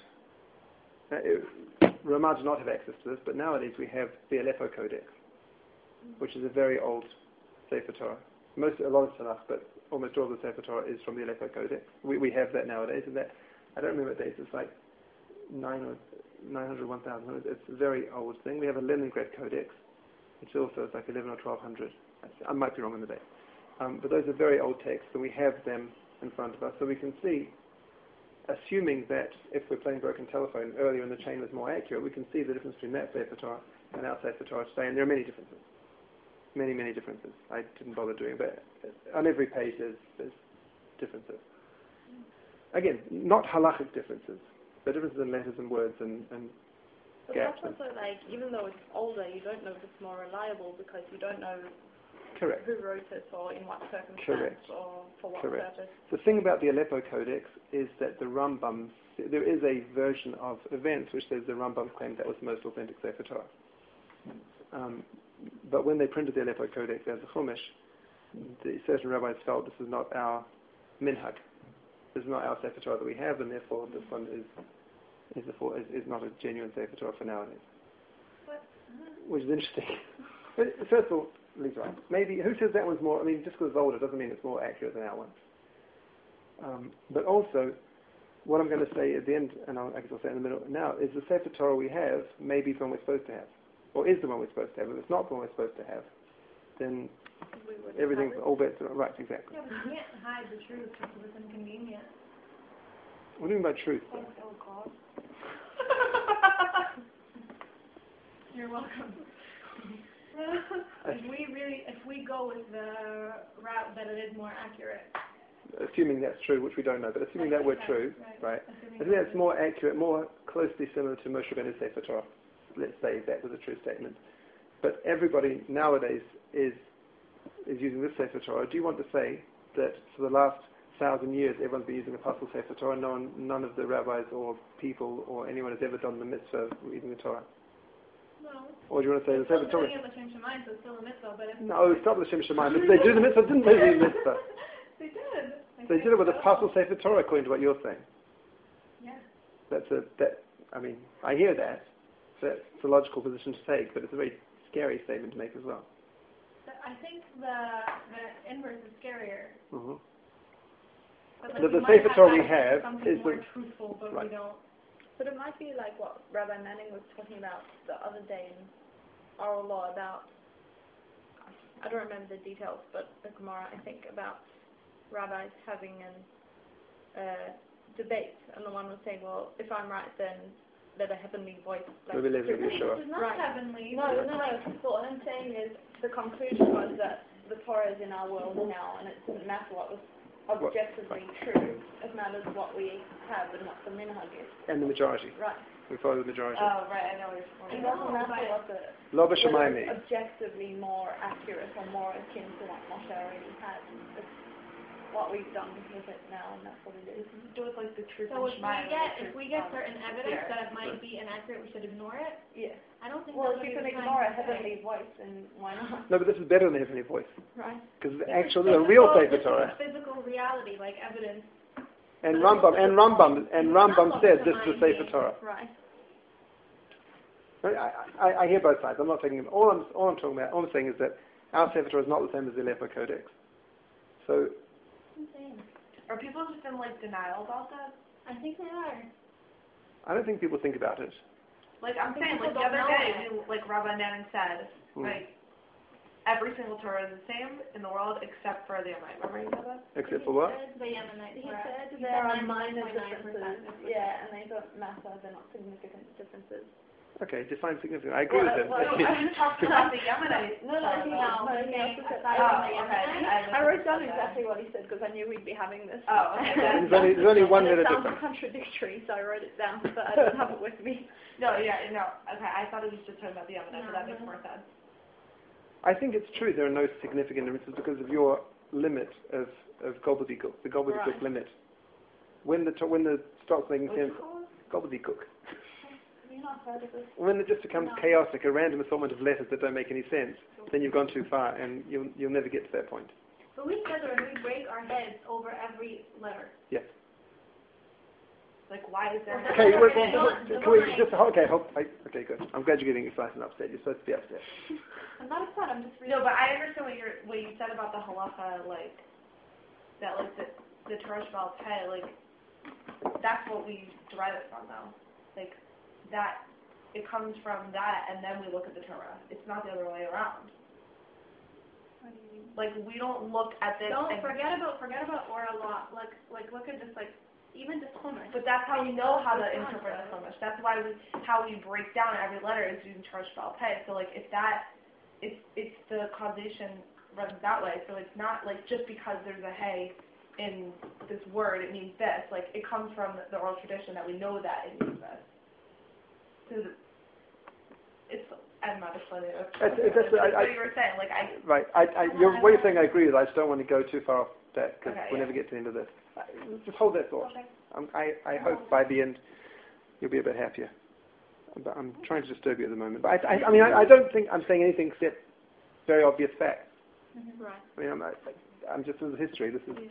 Ramah did not have access to this, but nowadays we have the Aleppo Codex, which is a very old Sefer Torah. A lot of Tanakh, but almost all of the Sefer Torah is from the Aleppo Codex. We have that nowadays, and that, I don't remember what dates, it's like 900, 1000. It's a very old thing. We have a Leningrad Codex, which also is like 11 or 1200. I might be wrong on the date. But those are very old texts, and we have them in front of us, so we can see, assuming that if we're playing broken telephone earlier and the chain was more accurate, we can see the difference between that Sefer Torah and our Sefer Torah today, and there are many differences. Many, many differences. I didn't bother doing it, but on every page there's differences. Again, not halachic differences, but differences in letters and words and but gaps. But also, even though it's older, you don't know if it's more reliable because you don't know Correct. who wrote it or in what circumstance Correct. or for what Correct. purpose. The thing about the Aleppo Codex is that the Rambam, there is a version of events which says the Rambam claimed that was the most authentic Sefer Torah. But when they printed the Aleppo Codex as a Chumash, certain rabbis felt this is not our minhag. This is not our Sefer Torah that we have, and therefore this one is not a genuine Sefer Torah for nowadays. Which is interesting. First of all, Lee's right. Maybe, who says that one's more, just because it's older doesn't mean it's more accurate than our one. But also, what I'm going to say at the end, and I guess I'll say in the middle now, is the Sefer Torah we have maybe is the one we're supposed to have. Or is the one we're supposed to have. If it's not the one we're supposed to have, then everything's all bets are right, exactly. Yeah, but you can't hide the truth because it's inconvenient. What do you mean by truth? Oh, God. You're welcome. If we go with the route that it is more accurate. Assuming that's true, which we don't know, but assuming that we're true, right? I think that's more accurate, more closely similar to Moshe Rabbeinu's Sefer Torah. Let's say that was a true statement. But everybody nowadays is using this Sefer Torah. Do you want to say that for the last 1,000 years everyone's been using Apostle Sefer Torah, none of the rabbis or people or anyone has ever done the mitzvah of reading the Torah? No. Or do you want to say the Sefer Torah? It's still Shemayim, so it's still a mitzvah, but if No, it's not the Shem Shemayim. If they do the mitzvah, didn't they do the mitzvah? They did. They did it with Apostle Sefer Torah, according to what you're saying. Yeah. I hear that. that's the logical position to take, but it's a very scary statement to make as well. I think the inverse is scarier. Mm-hmm. But The we Sefer might Torah we access to have something is more the- truthful, but right. we don't. But it might be like what Rabbi Manning was talking about the other day in oral law about, I don't remember the details, but the Gemara, I think, about rabbis having a debate, and the one was saying, well, if I'm right, then let a heavenly voice. Like, Maybe let's be sure. It's not Right. heavenly. No. So what I'm saying is the conclusion was that the Torah is in our world now, and it doesn't matter what was objectively true. It matters what we have and what the minhag is. And the majority. Right. We follow the majority. Oh, right, I know what It you're doesn't saying. matter what the Lo whether b'shamayim. it's objectively more accurate or more akin to what Moshe already had. It's what we've done with it now, and that's what it is. Do it like the truth So and Shema. if we get certain evidence that it might be inaccurate, we should ignore it. Yeah. I don't think. Well, that's if you what can he was ignore a trying to say. heavenly voice, then why not? No, but this is better than the heavenly voice. Right. Because This actually, is the real physical- Sefer Torah. This is physical reality, like evidence. And Rambam said this is the Sefer Torah. Right. I hear both sides. I'm not taking them. All I'm talking about, all I'm saying is that our Sefer Torah is not the same as the Aleppo Codex. So, Insane. Are people just in like denial about that? I think they are. I don't think people think about it. Like I'm think saying, like people the don't other know day, like Rabbi Manning said, Hmm. like every single Torah is the same in the world except for the Yemite. Remember you said that? Except for what? The Yemenite He Torah. said He there are said minor 99.9% differences. Yeah, and they don't matter. They're not significant differences. Okay, define significant. I agree with him. No, I was talking about the Yemenite. No, he Torah. he also said aside Oh, from the okay. Yemenite. I wrote down exactly what he said because I knew we'd be having this. Oh, okay. There's only one And minute it sounds difference. contradictory, so I wrote it down, but I don't have it with me. No, yeah, no. Okay, I thought it was just talking about the Yemenite, but that makes more sense. I think it's true there are no significant differences because of your limit of gobbledygook, the gobbledygook Right. limit. When the starts making What's sense, it called? gobbledygook. Have you not heard of this? When it just becomes chaotic, a random assortment of letters that don't make any sense, then you've gone too far and you'll never get to that point. But we gather and we break our heads over every letter. Yes. Like, why is there? Okay, Well, well, it's not can we divine. just okay, good. I'm glad you're getting excited and upset. You're supposed to be upset. I'm not upset, I'm just really... No, but I understand what you said about the halacha, like that, like the Torah Sheba'al Peh, like that's what we derive it from, though. Like that, it comes from that, and then we look at the Torah. It's not the other way around. What do you mean? Like we don't look at this. Don't and, forget about oral law. Like look at this, like, even just Chumash. But that's how you know how to interpret a Chumash. That's why how we break down every letter is using Torah Sheba'al Peh. So like if that, it's the causation runs that way. So it's not like just because there's a hey in this word, it means this. Like it comes from the oral tradition that we know that it means this. So it's, I'm not explaining it. That's what you were saying. Like Right. What you're saying, I agree with. I just don't want to go too far off that because Okay, we'll yeah. never get to the end of this. Just hold that thought. Okay. I hope by the end you'll be a bit happier. But I'm trying to disturb you at the moment. But I don't think I'm saying anything except very obvious facts. Right. I mean, I'm just in the history. This is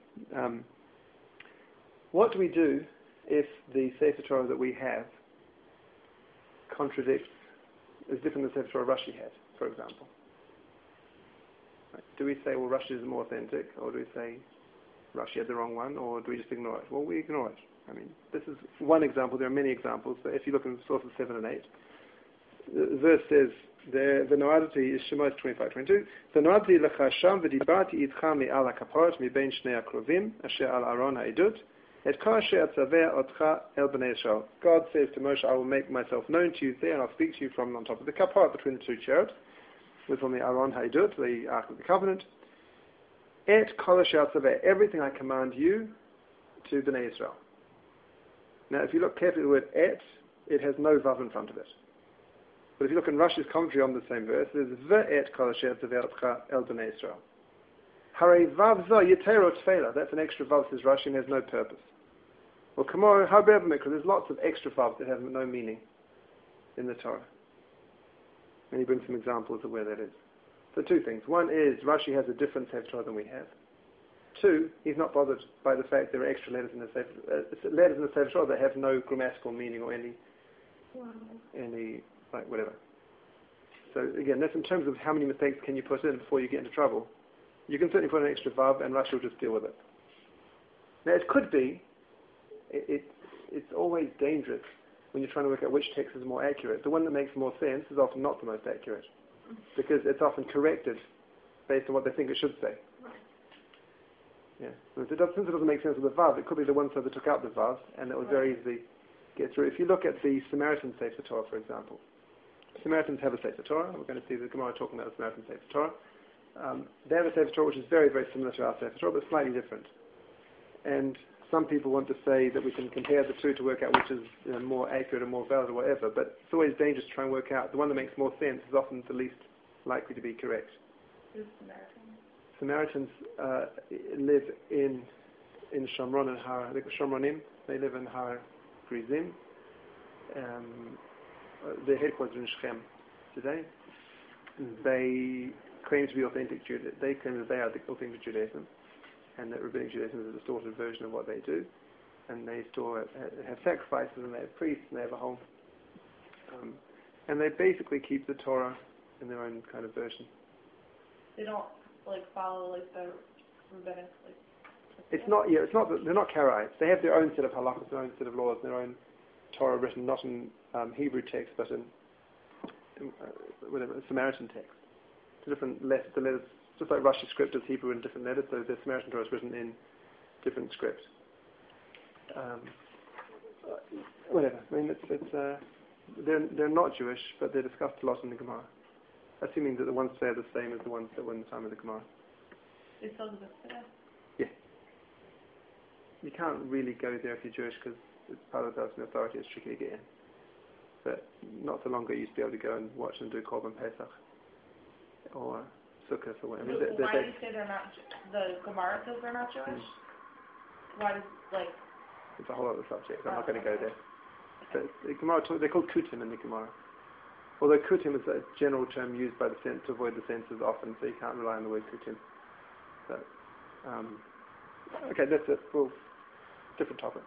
what do we do if the Sefer Torah that we have contradicts, is different than the Sefer Torah Rashi had, for example? Right. Do we say, well, Rashi is more authentic, or do we say Rashi had the wrong one, or do we just ignore it? Well, we ignore it. I mean, this is one example. There are many examples, but if you look in sources 7 and 8, the verse says, "V'noadati is Shemos 25:22. V'noadati lecha sham v'dibarti itcha me'al hakaparot mibein shnei hakrovim asher al Aron ha'edut et kol asher atzaveh otcha el bnei Yisrael." God says to Moshe, "I will make myself known to you there, and I'll speak to you from on top of the kaparot between the two cherubs, with on the Aron ha'edut, the Ark of the Covenant. Et kol asher atzaveh, everything I command you to bnei Yisrael." Now, if you look carefully at the word "et," it has no vav in front of it. But if you look in Rashi's commentary on the same verse, there's "Ve'et kol asher tzaveh el bnei Yisrael." Hare vav zo yetero tefela. That's an extra vav, says Rashi, and has no purpose. Well, Kamor haber mikra. There's lots of extra vavs that have no meaning in the Torah. And he brings some examples of where that is. So two things. One is Rashi has a different Sefer Torah than we have. Two, he's not bothered by the fact there are extra letters in the Sefer Torah that have no grammatical meaning or any any, like, whatever. So again, that's in terms of how many mistakes can you put in before you get into trouble. You can certainly put an extra vav and Rashi will just deal with it. Now it could be, it's always dangerous when you're trying to work out which text is more accurate. The one that makes more sense is often not the most accurate, because it's often corrected based on what they think it should say. Yeah. Since it doesn't make sense with the vav, it could be the one side that took out the vav, and it was very easy to get through. If you look at the Samaritan Sefer Torah, for example, Samaritans have a Sefer Torah. We're going to see the Gemara talking about the Samaritan Sefer Torah. They have a Sefer Torah which is very, very similar to our Sefer Torah, but slightly different. And some people want to say that we can compare the two to work out which is more accurate or more valid or whatever, but it's always dangerous to try and work out. The one that makes more sense is often the least likely to be correct. Who's Samaritan? Samaritans live in Shomron and Har, the Shomronim. They live in Har Grizim. Their headquarters are in Shechem today. They claim to be authentic Judaism. They claim that they are the authentic Judaism, and that Rabbinic Judaism is a distorted version of what they do. And they still have sacrifices, and they have priests, and they have a whole. And they basically keep the Torah in their own kind of version. They don't follow the rabbinic It's not. Yeah, it's not. They're not Karaites. They have their own set of halachas, their own set of laws, their own Torah written not in Hebrew text, but in whatever Samaritan text. It's different letters. The letters, just like Rashi script is Hebrew in different letters, so the Samaritan Torah is written in different script. Whatever. I mean, they're not Jewish, but they're discussed a lot in the Gemara, assuming that the ones say are the same as the ones that were in the time of the Gemara. They still exist today? Yeah. You can't really go there if you're Jewish because it's part of the Dalton authority. It's tricky to get in. But not so long ago you used to be able to go and watch them do Korban Pesach or Sukkot or whatever. Why do you say they're not? The Gemara says they're not Jewish. Why does It's a whole other subject. I'm not going to go there. But the Gemara, they're called kutim in the Gemara. Although kutim is a general term used by the sense to avoid the censors often, so you can't rely on the word kutim. So, okay, that's it. Well, different topic.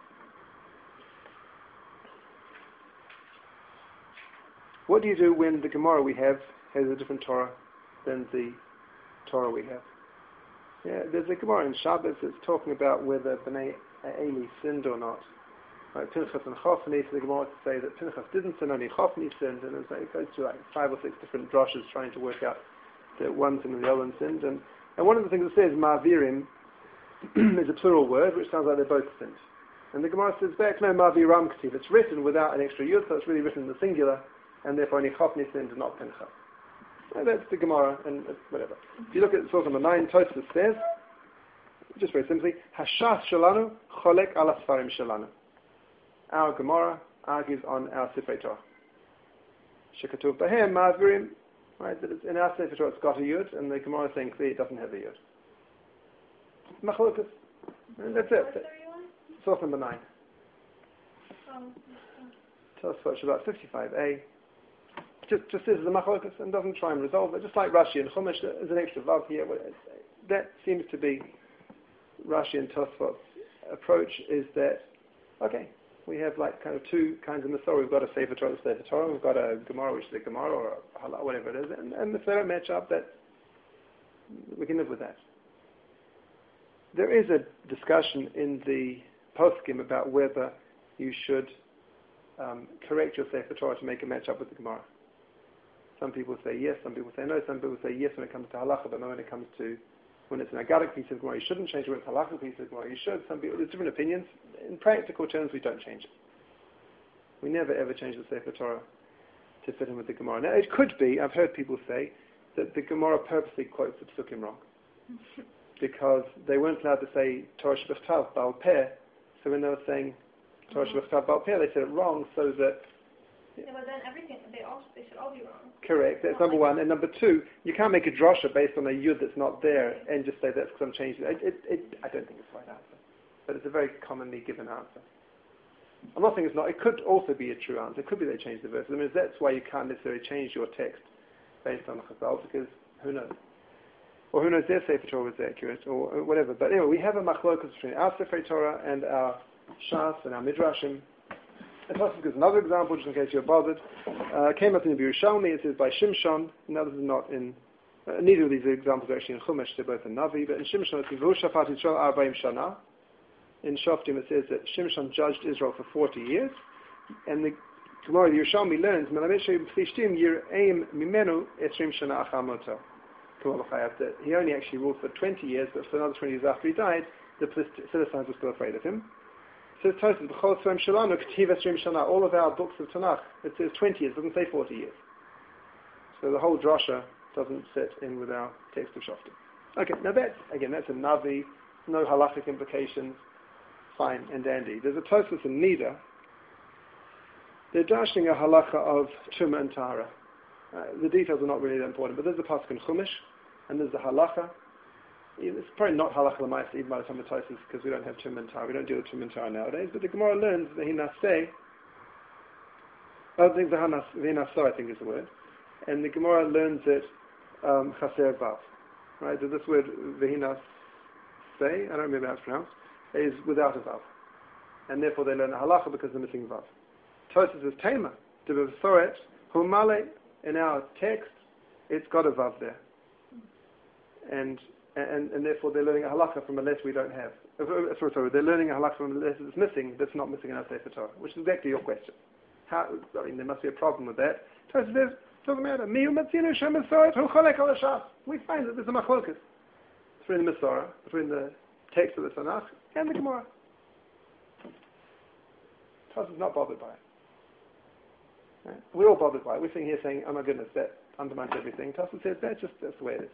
What do you do when the Gemara we have has a different Torah than the Torah we have? Yeah, there's a Gemara in Shabbos that's talking about whether Bnei Eli sinned or not. Right, Pinchas and Chofni, so the Gemara to say that Pinchas didn't sin, only Chofni sinned, and it goes through 5 or 6 different drushes trying to work out that one sinned and the other one sinned. And one of the things it says, Ma'avirim, is a plural word, which sounds like they both sinned. And the Gemara says, no Ma'aviram K'tiv. It's written without an extra yud, so it's really written in the singular, and therefore only Chofni sinned and not Pinchas. So that's the Gemara, and whatever. If you look at source number 9, Tosfos says, just very simply, Hashas Shalanu Cholek Ala Sfarim Shalanu. Our Gemara argues on our Sifrei Torah. Shekatuv Bahem Ma'avirim, right? That it's in our Sifrei Torah it's got a yud, and the Gemara is saying clearly it doesn't have a yud. Machlokas. That's it. Source number 9. Tosfos Shabbat 55a. Just says the machlokas and doesn't try and resolve it. Just like Rashi and Chumash, there's an extra vav here. That seems to be Rashi and Tosfos' approach. Is that okay? We have kind of 2 kinds of Masorah. We've got a Sefer Torah, we've got a Gemara, which is a Gemara, or a Halal, whatever it is. And if they don't match up, that we can live with that. There is a discussion in the Poskim about whether you should correct your Sefer Torah to make it match up with the Gemara. Some people say yes, some people say no, some people say yes when it comes to halacha, but no when it comes to when it's an agadic piece of Gemara, you shouldn't change it. When it's a halachic piece of Gemara, you should. Some people, there's different opinions. In practical terms, we don't change it. We never ever change the Sefer Torah to fit in with the Gemara. Now, it could be, I've heard people say, that the Gemara purposely quotes the Psukim wrong. Because they weren't allowed to say Torah Shebechtav Baal Peh, so when they were saying Torah Shebechtav Baal Peh, they said it wrong so that... Yeah, but then everything, they should all be wrong. Correct, that's number 1. And number 2, you can't make a drasha based on a yud that's not there and just say that's because I'm changing it. I don't think it's the right answer. But it's a very commonly given answer. I'm not saying it's not. It could also be a true answer. It could be they changed the verse. I mean, that's why you can't necessarily change your text based on the Chazal, because who knows? Or who knows their Sefer Torah was accurate, or whatever. But anyway, we have a machlokas between our Sefer Torah and our Shas and our Midrashim. And Tosfos gives another example, just in case you're bothered. Came up in the Yerushalmi, it says by Shimshon. Now this is not in, neither of these examples are actually in Chumash, they're both in Navi, but in Shimshon it says, V'ushafat Yisrael Arba'im Shana. In Shoftim it says that Shimshon judged Israel for 40 years. And the Gemara Yerushalmi learns, Plishtim Yir'eim Mimenu Esrim Shana Achamoto. That he only actually ruled for 20 years, but for another 20 years after he died, the Philistines were still afraid of him. So it says, all of our books of Tanakh, it says 20 years, it doesn't say 40 years. So the whole drasha doesn't fit in with our text of Shoftim. Okay, now that's a Navi, no halachic implications, fine and dandy. There's a Tosfos in Nida. They're dashing a halacha of Tumah and Tahara. The details are not really that important, but there's a pasuk in Chumash, and there's the halacha. It's probably not halacha l'maisa even by the time of Tosfos, because we don't have Tumah and Tahara. We don't deal with Tumah and Tahara nowadays. But the Gemara learns the hinaseh. I think the hinaseh, I think is the word, and the Gemara learns it chaser vav. Right? So this word v'hinaseh, I don't remember how it's pronounced, is without a vav, and therefore they learn a halacha because they're missing vav. Tosfos is tema to b'soret humale. In our text, it's got a vav there, and therefore they're learning a halakha from a letter we don't have. Sorry, they're learning a halakha from a letter that's missing, that's not missing in our Sefer Torah, which is exactly your question. There must be a problem with that. Tosfos says, doesn't matter. We find that there's a machlokas between the Masorah, between the text of the Tanakh and the Gemara. Tosfos is not bothered by it. Right? We're all bothered by it. We're sitting here saying, oh my goodness, that undermines everything. Tosfos says, that's the way it is.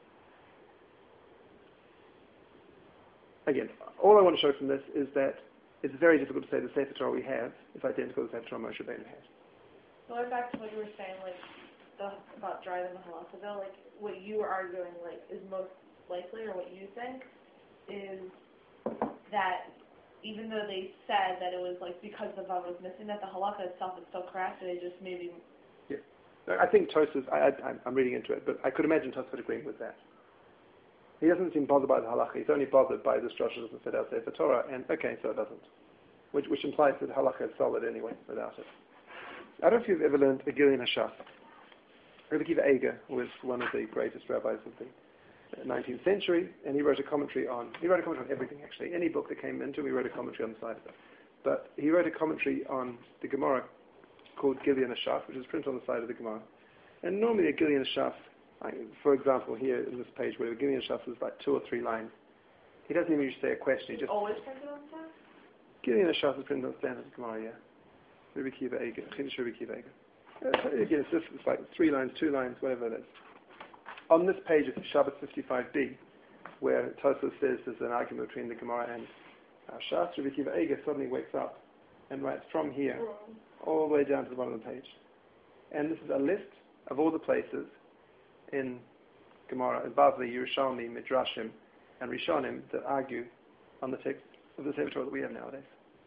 Again, all I want to show from this is that it's very difficult to say the Sefer Torah we have is identical to the Sefer Torah Moshe Rabbeinu had. Going back to what you were saying, about driving the halacha bill, what you are arguing, is most likely, or what you think, is that even though they said that it was because the vav was missing, that the halakha itself is still correct, and they just maybe... Yeah. I think Tosfos, I'm reading into it, but I could imagine Tosfos agreeing with that. He doesn't seem bothered by the halakha, he's only bothered by this drasha doesn't fit out Sefer Torah, and okay, so it doesn't. Which implies that halakha is solid anyway, without it. I don't know if you've ever learned a Gilyon HaShas. Rabbi Akiva Eiger was one of the greatest rabbis of the 19th century, and he wrote a commentary on everything actually. Any book that came into him, he wrote a commentary on the side of it. But he wrote a commentary on the Gemara called Gilyon HaShas, which is printed on the side of the Gemara. And normally a Gilyon HaShas, for example, here in this page where the Gilyon HaShas is 2 or 3 lines, he doesn't even usually say a question, he just... Always printed on the side? Gilyon HaShas is printed on the stand of the Gemara, yeah. Rabbi Akiva Eiger, Chidush Rabbi Akiva Eiger. Again, it's 3 lines, 2 lines, whatever it is. On this page of Shabbos 55b, where Tosfos says there's an argument between the Gemara and Shas, Rabbi Akiva Eiger suddenly wakes up and writes from here all the way down to the bottom of the page. And this is a list of all the places in Gemara, Bavli, Yerushalmi, Midrashim, and Rishonim that argue on the text of the Sefer Torah that we have nowadays.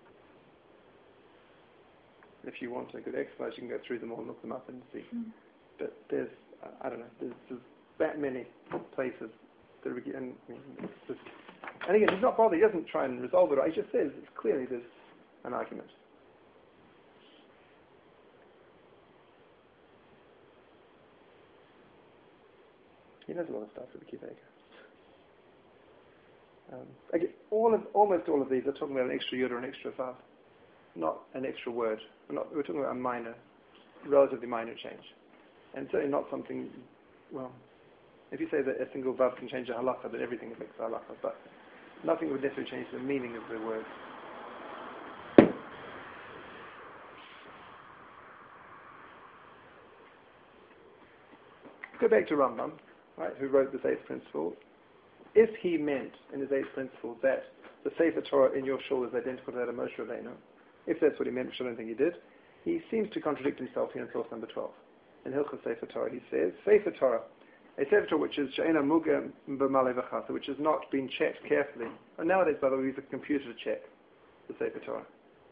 If you want a good exercise, you can go through them all and look them up and see. But there's that many places that and again, he's not bothered. He doesn't try and resolve it. He just says it's clearly there's an argument. He knows a lot of stuff with the Akiva Eiger. Again, almost all of these are talking about an extra yud or an extra vav, not an extra word. We're talking about a relatively minor change, and certainly not something. Well, if you say that a single vav can change a halakha, then everything affects the halakha, but nothing would necessarily change the meaning of the word. Go back to Rambam, right, who wrote this 8th principle. If he meant in his 8th principle that the Sefer Torah in your shul is identical to that of Moshe Rabbeinu, if that's what he meant, which I don't think he did, he seems to contradict himself here in source number 12. In Hilchos Sefer Torah, he says, Sefer Torah, a Sefer Torah which is she'ena muga b'malei v'chasa, which has not been checked carefully. And nowadays, by the way, we use a computer to check the Sefer Torah.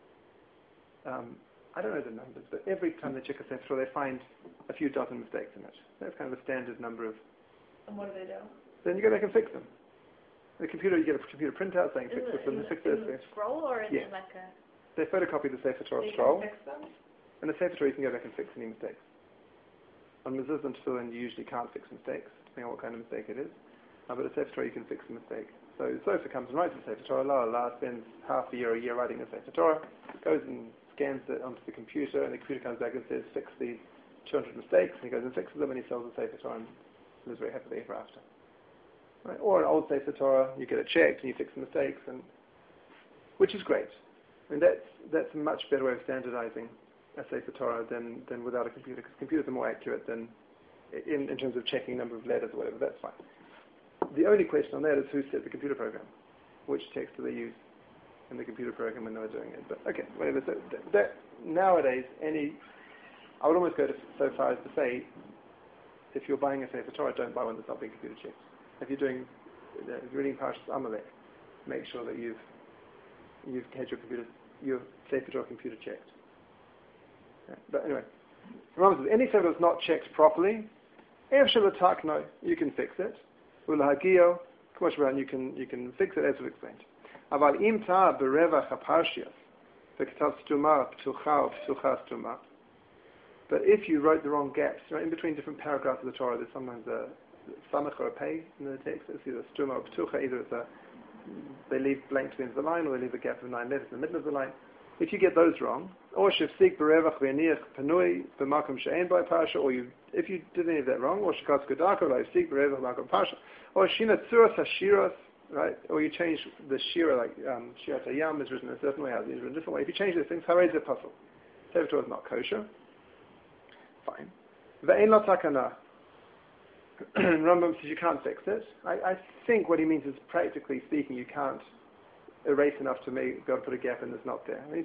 I don't know the numbers, but every time they check a Sefer Torah, they find a few dozen mistakes in it. That's kind of a standard number of... And what do they do? Then you go back and fix them. The computer, you get a computer printout saying fix this and fix this. In the scroll or in yeah. like a... They photocopy the Sefer Torah They scroll, can fix them? and the Sefer Torah you can go back and fix any mistakes. On mezuzah and tefillin you usually can't fix mistakes, depending on what kind of mistake it is. But a Sefer Torah you can fix a mistake. So the Sofer comes and writes the Sefer Torah, spends half a year writing a Sefer Torah, goes and scans it onto the computer, and the computer comes back and says, fix these 200 mistakes, and he goes and fixes them, and he sells the Sefer Torah and lives very happily ever after. Right? Or an old Sefer Torah, you get it checked, and you fix the mistakes, which is great. I mean, that's a much better way of standardizing a Sefer Torah than without a computer, because computers are more accurate than in terms of checking number of letters or whatever. That's fine. The only question on that is who set the computer program, which text do they use in the computer program when they were doing it. But okay, whatever. So that nowadays, I would almost go so far as to say, if you're buying a Sefer Torah, don't buy one that's not being computer checked. If you're reading Parshas Amalek, make sure that you've had your Sefer Torah computer checked. Yeah. But anyway, remember, any Sefer that's not checked properly, you can fix it. You can fix it as we've explained. But if you wrote the wrong gaps, right, in between different paragraphs of the Torah, there's sometimes a samach or a pei in the text. It's either stuma or ptucha, either they leave blank to the end of the line, or they leave a gap of 9 letters in the middle of the line. If you get those wrong, or if you did any of that wrong, or right, or you change the shira, like shirat hayam is written a certain way, is written a different way. If you change those things, harei ze pasul. Sefer Torah is not kosher. Fine. Ve'ein lo takana. Rambam says you can't fix it. I think what he means is, practically speaking, you can't erase enough to make God put a gap in that's not there. I mean,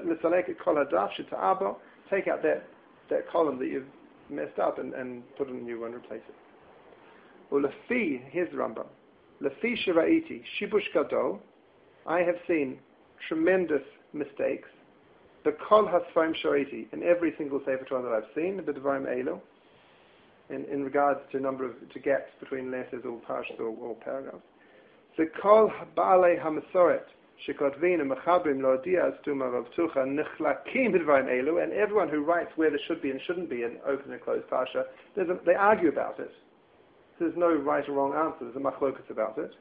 take out that column that you've messed up and put in a new one, replace it. Well, here's the Rambam. Lefi shira'iti shibush gadol. I have seen tremendous mistakes. The kol hasfarim shoriti, in every single Sefer Torah that I've seen, the Devarim Eilu, in regards to gaps between letters or parshas or paragraphs. The kol ba'alei hamasoret shekotvin and mechabrim lo'adia astuma v'avtucha nechlakim b'dvarim elu, and everyone who writes where there should be and shouldn't be an open and closed parsha, they argue about it. There's no right or wrong answer. There's a machlokas about it.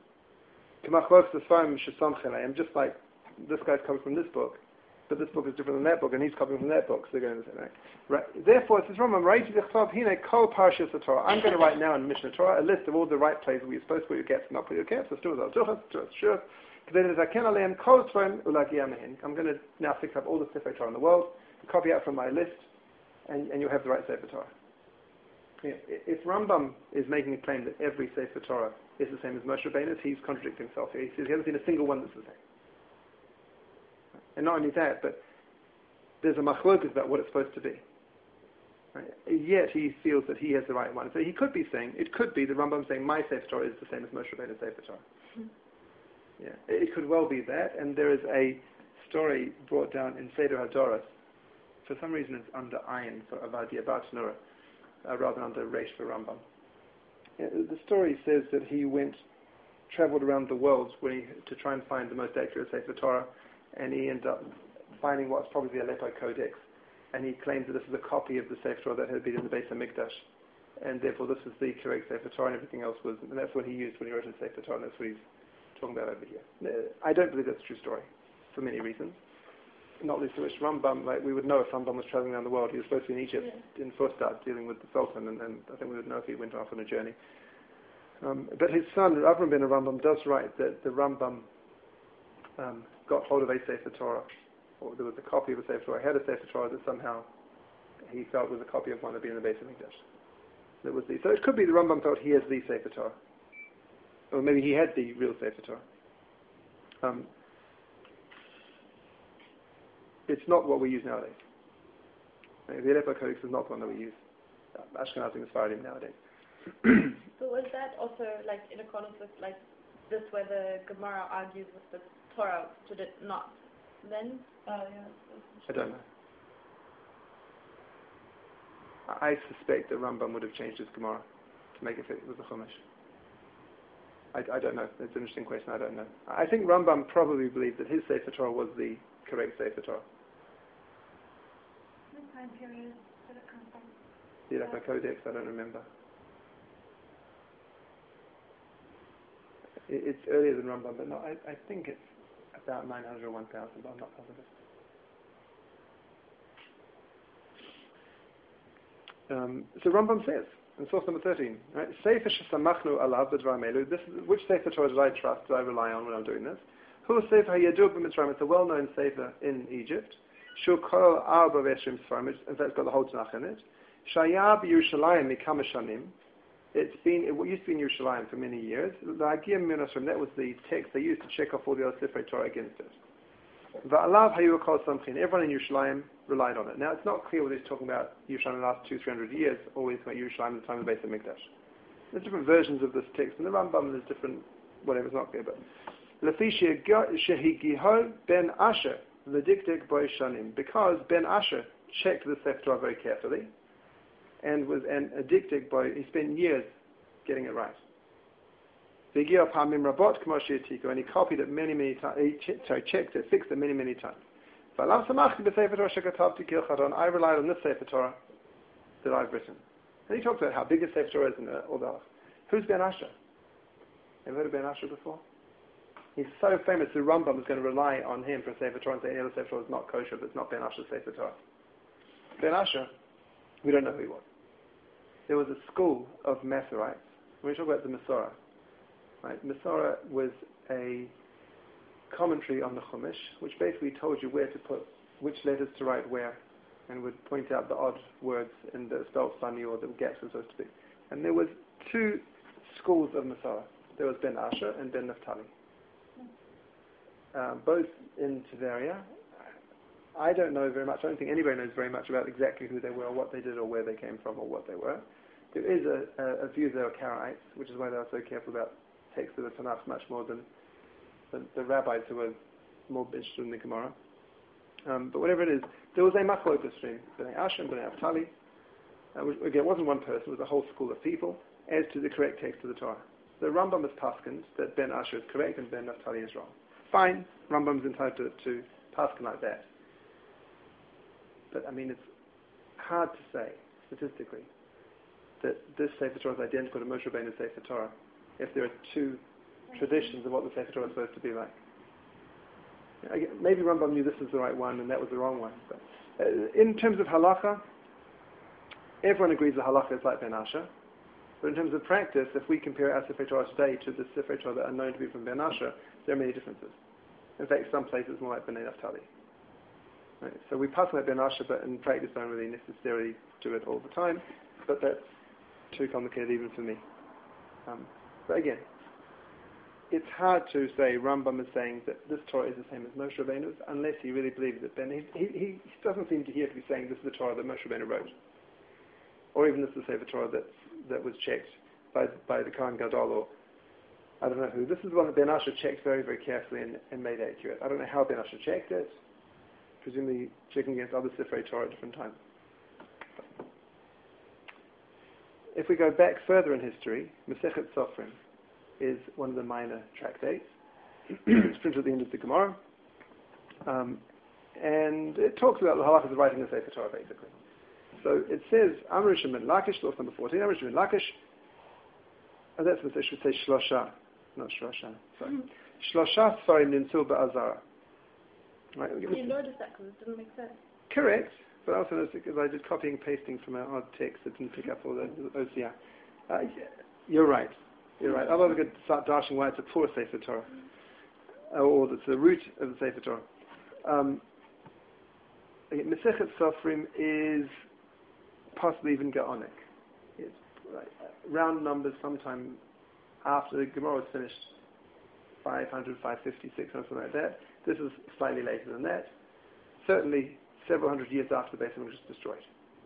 Just like this guy's coming from this book, but this book is different than that book, and he's copying from that book, so they're going the same way. Right. Therefore, it says, I'm going to write now in Mishnah Torah a list of all the right places where you're supposed to put your gaps and not put your gaps. I'm going to now fix up all the Sefer Torah in the world, copy out from my list, and you'll have the right Sefer Torah. Yeah. If Rambam is making a claim that every Sefer Torah is the same as Moshe Rabbeinu's, he's contradicting himself here. He says he hasn't seen a single one that's the same. And not only that, but there's a machlokas about what it's supposed to be. Right? Yet he feels that he has the right one. So he could be saying, it could be the Rambam saying my Sefer Torah is the same as Moshe Rabbeinu's Sefer Torah. Yeah, it could well be that. And there is a story brought down in Seder HaDoros. For some reason it's under Ayin for Avadia Bartanura, rather than under Reish for Rambam. The story says that he traveled around the world to try and find the most accurate Sefer Torah, and he ended up finding what's probably the Aleppo Codex, and he claims that this is a copy of the Sefer Torah that had been in the Beis HaMikdash, and therefore this is the correct Sefer Torah, and everything else was, and that's what he used when he wrote his Sefer Torah, and that's what he's talking about over here. I don't believe that's a true story, for many reasons. Not least of which Rambam, we would know if Rambam was traveling around the world. He was supposed to be in Egypt in Fustat dealing with the Sultan, and I think we would know if he went off on a journey. But his son, Avram ben Rambam, does write that the Rambam got hold of a Sefer Torah, or there was a copy of a Sefer Torah. He had a Sefer Torah that somehow he felt was a copy of one that had been in the Beis HaMikdash. So it could be the Rambam felt he has the Sefer Torah. Or maybe he had the real Sefer Torah. It's not what we use nowadays. The Aleppo Codex is not the one that we use. Ashkenazim and Sephardim nowadays. So was that also in accordance with this, where the Gemara argues with the Torah, did it not then? Yeah. I don't know. I suspect that Rambam would have changed his Gemara to make it fit with the Chumash. I don't know. It's an interesting question. I don't know. I think Rambam probably believed that his Sefer Torah was the correct Sefer Torah. What time period did it come from? The Yidaka Codex, I don't remember. It's earlier than Rambam, but no, I think it's about 900 or 1000, but I'm not positive. So Rambam says, in source number 13, right, Sefer shesamachnu alav b'dvarim elu. This is, which Sefer Torah did I trust, did I rely on when I'm doing this? Hu Sefer hayadur b'Mitzrayim. It's a well-known Sefer in Egypt. Shu kol arba v'eshrim sfarim. In fact, it's got the whole Tanakh in it. Shaya b'Yerushalayim mikama shanim. It used to be in Yerushalayim for many years. La'agiyam minasrim. That was the text they used to check off all the other Sefer Torah against it. Va'alav hayu kol samchin. Everyone in Yerushalayim relied on it. Now, it's not clear whether he's talking about Yerushalayim in the last 200-300 years, or he's talking about Yerushalayim at the time of the Beis HaMikdash. There's different versions of this text. In the Rambam, there's different, whatever, it's not clear, but Lefi shehigiho ben Asher l'dikdik boy shanim. Because Ben Asher checked the Sefer Torah very carefully, and was an addicted by, he spent years getting it right. And he copied it many times, checked it, fixed it many times. I relied on this Sefer Torah that I've written. And he talks about how big a Sefer Torah is and all that. Who's Ben Asher? Have you heard of Ben Asher before? He's so famous, the Rambam is going to rely on him for a Sefer Torah and say, the Sefer Torah is not kosher, but it's not Ben Asher's Sefer Torah. Ben Asher, we don't know who he was. There was a school of Masoretes. When we talk about the Masorah, right? Masorah was a commentary on the Chumash, which basically told you where to put, which letters to write where, and would point out the odd words in the spelled funny or the gaps were supposed to be. And there was two schools of Masorah. There was Ben Asher and Ben Naphtali. Both in Tiberia. I don't know very much. I don't think anybody knows very much about exactly who they were, or what they did, or where they came from, or what they were. There is a view they were Karaites, which is why they are so careful about texts of the Tanakh much more than the rabbis who were more interested in the Gemara. But whatever it is, there was a machlokas between Bnei Asher and Bnei Naphtali. Again, it wasn't one person, it was a whole school of people, as to the correct text of the Torah. The Rambam is paskins that Ben Asher is correct and Ben Naphtali is wrong. Fine, Rambam's entitled to paskin like that. But I mean, it's hard to say, statistically, that this Sefer Torah is identical to Moshe Rabbeinu's Sefer Torah if there are two traditions of what the Sefer Torah is supposed to be like. Maybe Rambam knew this was the right one and that was the wrong one. But in terms of halacha, everyone agrees that halacha is like Ben Asher. But in terms of practice, if we compare our Sefer Torah today to the Sefer Torah that are known to be from Ben Asher, there are many differences. In fact, some places more like Bnei Naphtali. Right? So we pass like Ben Asher, but in practice don't really necessarily do it all the time. But that's too complicated even for me. But again, it's hard to say Rambam is saying that this Torah is the same as Moshe Rabbeinu's unless he really believes it. Then he doesn't seem to hear to be saying this is the Torah that Moshe Rabbeinu wrote, or even this is the Sefer Torah that was checked by the Kohen Gadol, or I don't know who. This is the one that Ben Asher checked very, very carefully and made accurate. I don't know how Ben Asher checked it. Presumably checking against other Sefer Torah at different times. If we go back further in history, Masechet Sofrim is one of the minor tractates. It's printed at the end of the Gemara. And it talks about the halachas of writing the Sefer Torah, basically. So it says, Amr Rishon ben Lakish, source number 14, Amr Rishon ben Lakish, and that's what it should say, Shlosha, not Shlosha, sorry. Shlosha Sfarim Ninsul Ba'azara. Right, You noticed that because it didn't make sense. Correct, but I also noticed because I did copying and pasting from an odd text that didn't pick up all the OCR. You're right. Otherwise I could start dashing why it's a poor Sefer Torah. Or it's the root of the Sefer Torah. Masechet Sofrim is possibly even Gaonic. It's round numbers sometime after the Gemara was finished, 500, 550, 600, something like that. This is slightly later than that. Certainly several hundred years after the Beis HaMikdash was destroyed.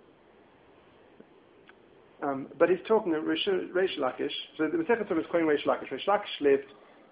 But he's talking of Reish Lakish. So the Masechet Sofrim is quoting Reish Lakish. Reish Lakish lived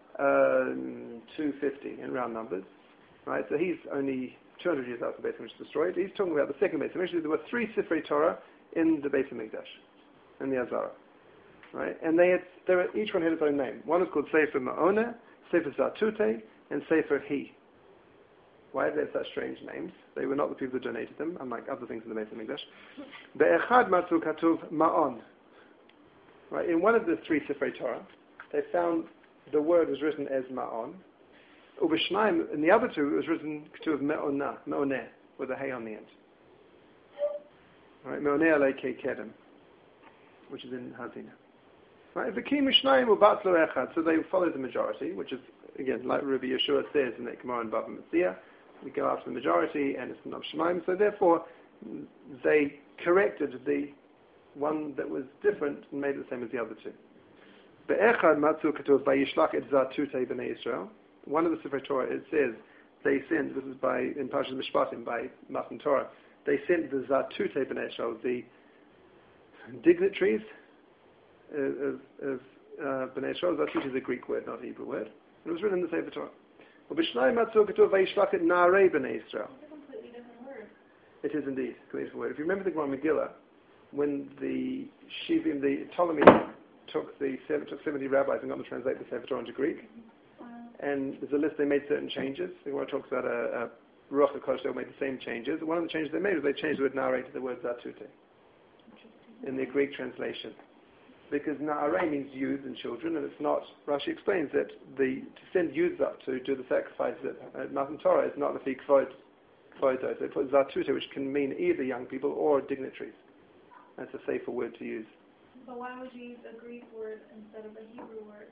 250 in round numbers. Right? So he's only 200 years after the Beis HaMikdash was destroyed. He's talking about the second Beis HaMikdash. There were 3 Sifrei Torah in the Beis HaMikdash, in the Azara. right? And each one had its own name. One was called Sefer Ma'oneh, Sefer Zatute, and Sefer He. Why did they have such strange names? They were not the people who donated them, unlike other things in the Beis Hamikdash. Be'echad matzu katuv Ma'on. Right, in one of the three Sifrei Torah, they found the word was written as Ma'on. Ubishnaim, in the other two, it was written katuv Me'oneh, with a hay on the end. Right, Me'oneh alei kedem, which is in Hazina. Right, V'kim Mishnayim u'batlu echad, so they followed the majority, which is, again, like Rabbi Yeshua says in the Gemara in Bava Metzia, we go after the majority, and it's not Shemaim, so therefore, they corrected the one that was different and made it the same as the other two. Be'echad matzu katuv vayishlach et zatutei b'nei Yisrael. One of the Sifrei Torah, it says, they sent, this is in Parashat Mishpatim, by Matan Torah, they sent the zatutei b'nei Yisrael, the dignitaries of b'nei Yisrael. Zatutei is a Greek word, not a Hebrew word. And it was written in the Sefer Torah. Ub'shnai matzu katuv vayishlach et na'arei b'nei Yisrael. It's a completely different word. It is indeed a completely different word. If you remember the Gemara Megillah, when the Shivim, the Ptolemy took 70 rabbis and got them to translate the Sefer Torah into Greek, and there's a list, they made certain changes. The Gemara talks about a Ruach HaKodesh, they made the same changes. One of the changes they made was they changed the word na'arei to the word zatute in the Greek translation. Because na'arei means youths and children, and it's not, Rashi explains that to send youths up to do the sacrifice at Matan Torah is not the kvod. So they put zatute, which can mean either young people or dignitaries. That's a safer word to use. But why would you use a Greek word instead of a Hebrew word?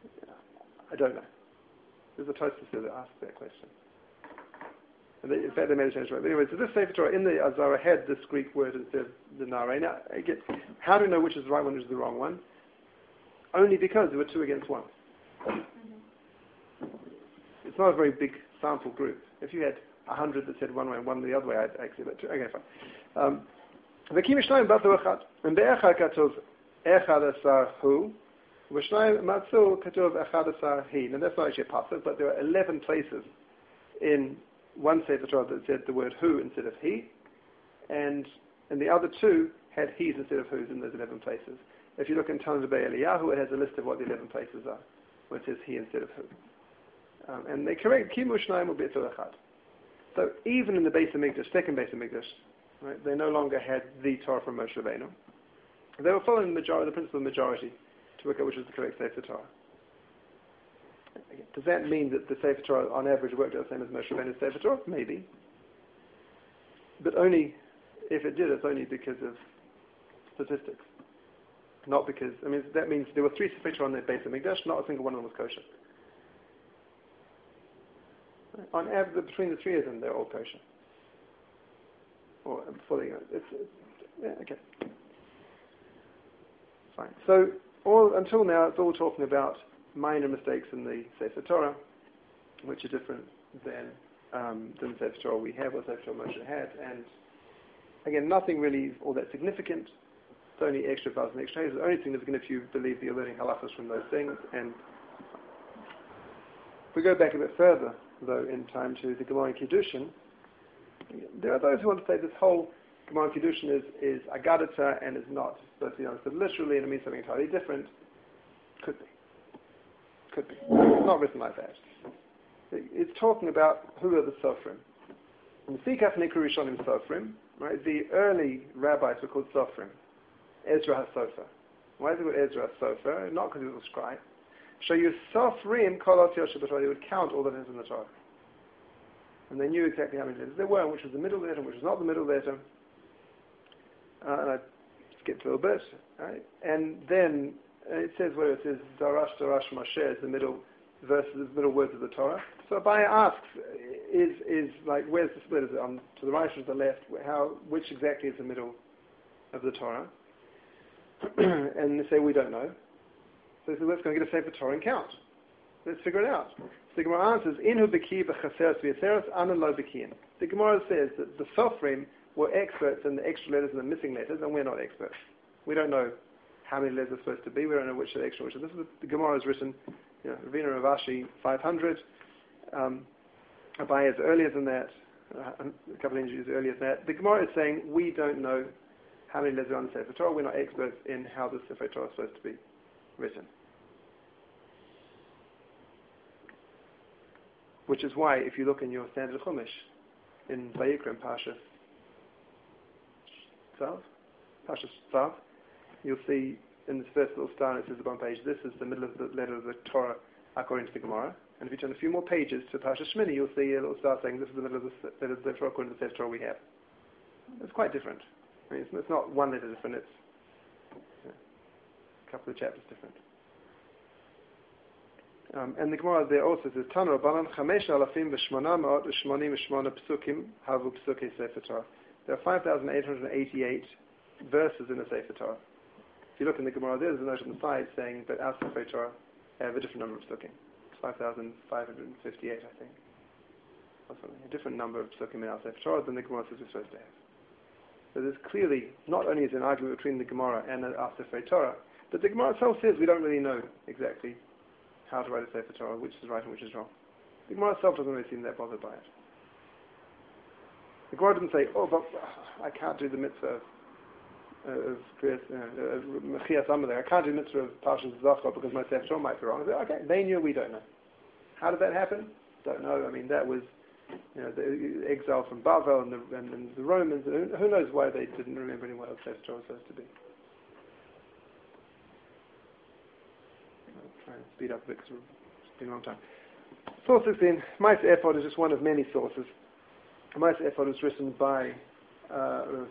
I don't know. There's a Tosfos that asked that question. And in fact, they made a change. But anyway, so this Sefer Torah in the Azara had this Greek word instead of the na'arei. Now, again, how do we know which is the right one and which is the wrong one? Only because there were two against one. It's not a very big sample group. If you had 100 that said one way and one the other way, I'd actually let two. Okay, fine. V'kim shnayim batlu echad, and be'echad katuv echad asar hu, v'shnayim matzu katuv echad asar he. Now that's not actually a pasuk, but there are 11 places in one Sefer Torah that said the word who instead of he, and the other two had he's instead of who's in those 11 places. If you look in Talmud Eliyahu, it has a list of what the 11 places are, where it says he instead of who. And they correct kimu shnayim u'bitlu echad. So even in the Beis Hamikdash, second Beis Hamikdash, right, they no longer had the Torah from Moshe Rabbeinu. They were following the principle of majority to work out which was the correct Sefer Torah. Again, does that mean that the Sefer Torah on average worked out the same as Moshe Rabbeinu's Sefer Torah? Maybe. But only, if it did, it's only because of statistics. Not because, that means there were 3 Sefer Torah on the Beis Hamikdash, not a single one of them was kosher. On average, between the 3 of them, they're all kosher. Or before they go, okay. Fine. So until now, it's all talking about minor mistakes in the Sefer Torah, which are different than the Sefer Torah we have, or Sefer Torah Moshe had, and again, nothing really all that significant. It's only extra vowels and extra hays. It's only significant if you believe that you're learning halachas from those things. And if we go back a bit further, though, in time to the Gemara in Kiddushin, there are those who want to say this whole Gemara in Kiddushin is agadata and is not supposed to be understood literally and it means something entirely different. Could be. It's not written like that. It's talking about who are the Sofrim. In the Sikach Nikru Rishonim Sofrim, right, the early rabbis were called Sofrim. Ezra HaSofer. Why is it called Ezra HaSofer? Not because he was a scribe. So you Sofrim Kolot Yoshe B'Torah. They would count all the letters in the Torah. And they knew exactly how many letters there were, and which was the middle letter, and which was not the middle letter. And I skipped a little bit, right? And then it says where it says Darash Moshe is the middle verses, the middle words of the Torah. So Abaya asks, is like, where's the split? Is it on to the right or to the left? Which exactly is the middle of the Torah? And they say, we don't know. So they say, let's go and get a Sefer Torah and count. Let's figure it out. So the Gemara answers, Inhu beki b'chaseres v'yaseres, anan lo bekiin. The Gemara says that the Sofrim were experts in the extra letters and the missing letters, and we're not experts. We don't know how many letters are supposed to be. We don't know which are extra, which are. This is the Gemara is written, Ravina Ravashi 500. Abaya is earlier than that. A couple of injuries earlier than that. The Gemara is saying we don't know how many letters are on the Sefer Torah. We're not experts in how the Sefer Torah is supposed to be written. Which is why, if you look in your standard Chumash, in Vayikra Parshas Tzav, you'll see in this first little star, it says up on page, this is the middle of the letter of the Torah according to the Gemara. And if you turn a few more pages to Parshas Shmini, you'll see a little star saying, this is the middle of the letter of the Torah according to the Sefer Torah we have. It's quite different. I mean, it's not one letter different, it's a couple of chapters different. And the Gemara there also says, Tanu Rabbanan Chamesh Alafim v'Shmona Ma'ot v'Shmonim v'Shmona Psukim Havu Psukei Sefer Torah. There are 5,888 verses in the Sefer Torah. If you look in the Gemara, there's a note on the side saying that our Sefer Torah have a different number of Psukim. It's 5,558, I think. Or something. A different number of Psukim in our Sefer Torah than the Gemara says we're supposed to have. So there's clearly, not only is there an argument between the Gemara and our Sefer Torah, but the Gemara itself says we don't really know exactly how to write a Sefer Torah, which is right and which is wrong. The Gemara itself doesn't really seem that bothered by it. The Gemara didn't say, oh, but I can't do the mitzvah of Mechias Amalek. I can't do the mitzvah of Parshas Zachor because my Sefer Torah might be wrong. I said, okay, they knew, we don't know. How did that happen? Don't know. I mean, that was the exile from Bavel and the Romans. Who knows why they didn't remember anymore what Sefer Torah was supposed to be. Try and speed up a bit because it's been a long time. Source 16, Ma'aseh Ephod is just one of many sources. Ma'aseh Ephod was written by Rav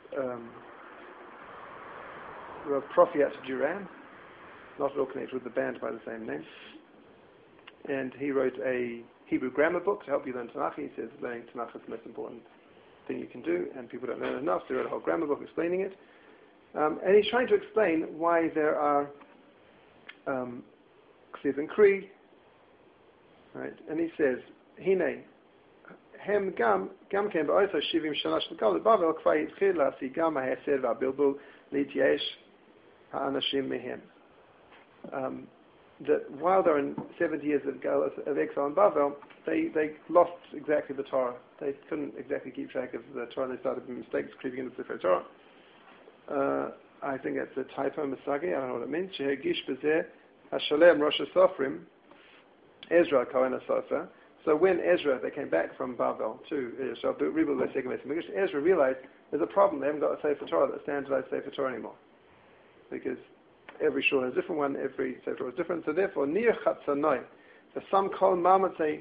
Profiat Duran, not at all connected with the band by the same name. And he wrote a Hebrew grammar book to help you learn Tanakh. He says learning Tanakh is the most important thing you can do, and people don't learn enough, so he wrote a whole grammar book explaining it. And he's trying to explain why there are Ksiv and Kri, right? And he says, Hine, Hem Gam Ken Ba'osa Shivim Shana Sh'Nekal Bavel K'vay Yitchil Lasi Gam HaHesed VaBilbul L'Yityesh HaAnashim Mehem. That while they're in 70 years of exile in Bavel, they lost exactly the Torah. They couldn't exactly keep track of the Torah, and they started making mistakes creeping into the Sefer Torah. I think that's a typo, Misagi, I don't know what it means. Shehegish B'zeh HaShalem Rosh HaSofrim, Ezra Kohen HaSofer. So when Ezra, they came back from Bavel to Ezra realized there's a problem. They haven't got a Sefer Torah that standardized Sefer Torah anymore. Because every shul has a different one, every Sefer Torah is different. So therefore, Nir Chatzanoi, the some call Mamatzei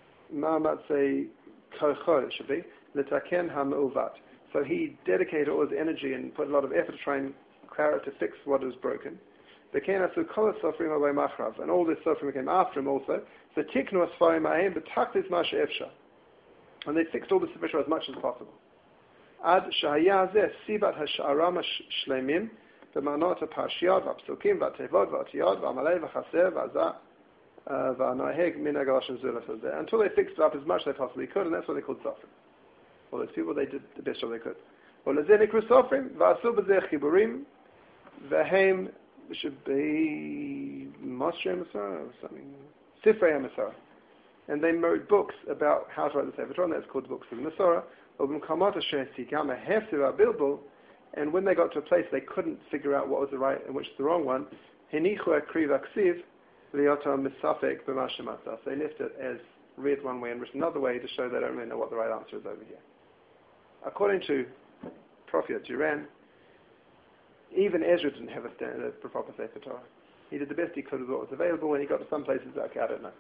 Kochol, it should be, L'taken HaMe'uvat. So he dedicated all his energy and put a lot of effort to try and fix what was broken. And all this suffering came after him also. So tiknu asfarim ahem b'taktis masha efsha. And they fixed all the Sefer Torah as much as possible. Ad shahaya zeh sibat hash'aram shlemim b'manot ha'parshiyot v'apsukim v'atevot v'atiyot v'amalei v'chaser v'azah v'anoheg min ha'galashim zulaf. Until they fixed it up as much as they possibly could, and that's what they called suffering. All those people, they did the best job they could. V'lezeh nikru sofrim v'asu b'zeh chiburim v'hem should be Moshe Masara or something. Sifrei HaMasara. And they wrote books about how to write the Sefer Torah, and that's called the Books of the Masara. And when they got to a place they couldn't figure out what was the right and which was the wrong one, so they left it as read one way and written another way to show they don't really know what the right answer is over here. According to Prophet Duran, even Ezra didn't have a proper Sefer Torah. He did the best he could with what was available. When he got to some places, okay, I don't know.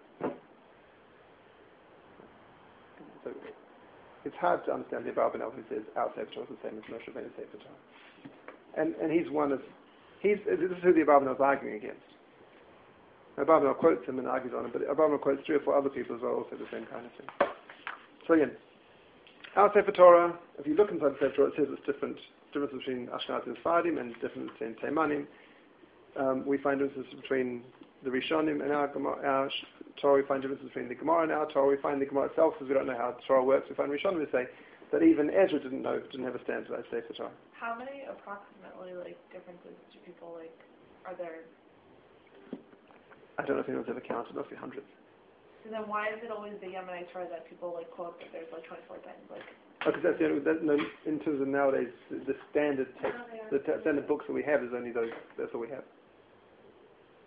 So it's hard to understand the Abarbanel who says our Sefer Torah is the same as Moshe Rabbeinu's Sefer Torah. And he's one of, this is who the Abarbanel is arguing against. Abarbanel quotes him and argues on him, but Abarbanel quotes 3 or 4 other people as well, also the same kind of thing. So again, our Sefer Torah, if you look inside the Sefer Torah, it says it's difference between Ashkenazim and Sephardim and difference between Teimanim. We find differences between the Rishonim and our Torah. We find differences between the Gemara and our Torah. We find the Gemara itself, because we don't know how the Torah works. We find Rishonim who say that even Ezra didn't have a standardized Sefer Torah. How many approximately differences do people are there? I don't know if anyone's ever counted. Must be hundreds. So then why is it always the Yemenite Torah that people quote that there's 24 things? Because that's the only, in terms of nowadays, the standard text, the standard books that we have is only those. That's all we have.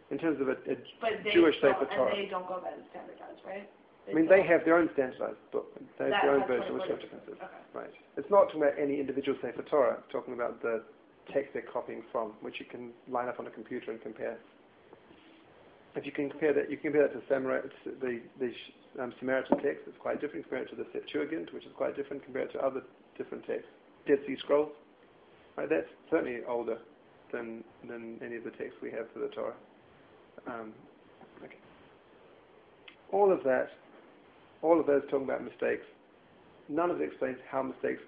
in terms of a But they Jewish don't, Sefer and Torah. they don't go by the standardized, right? I mean, they have their own standardized book. They have That their own has version, which 24 has differences. Okay. Right. It's not talking about any individual Sefer Torah. It's talking about the text they're copying from, which you can line up on a computer and compare. If you can compare that, you can compare that to the Samaritan text. It's quite different. Compare it to the Septuagint, which is quite different. Compare it to other different texts. Dead Sea Scrolls. Right. That's certainly older than any of the texts we have for the Torah. Okay. All of those talking about mistakes. None of it explains how mistakes.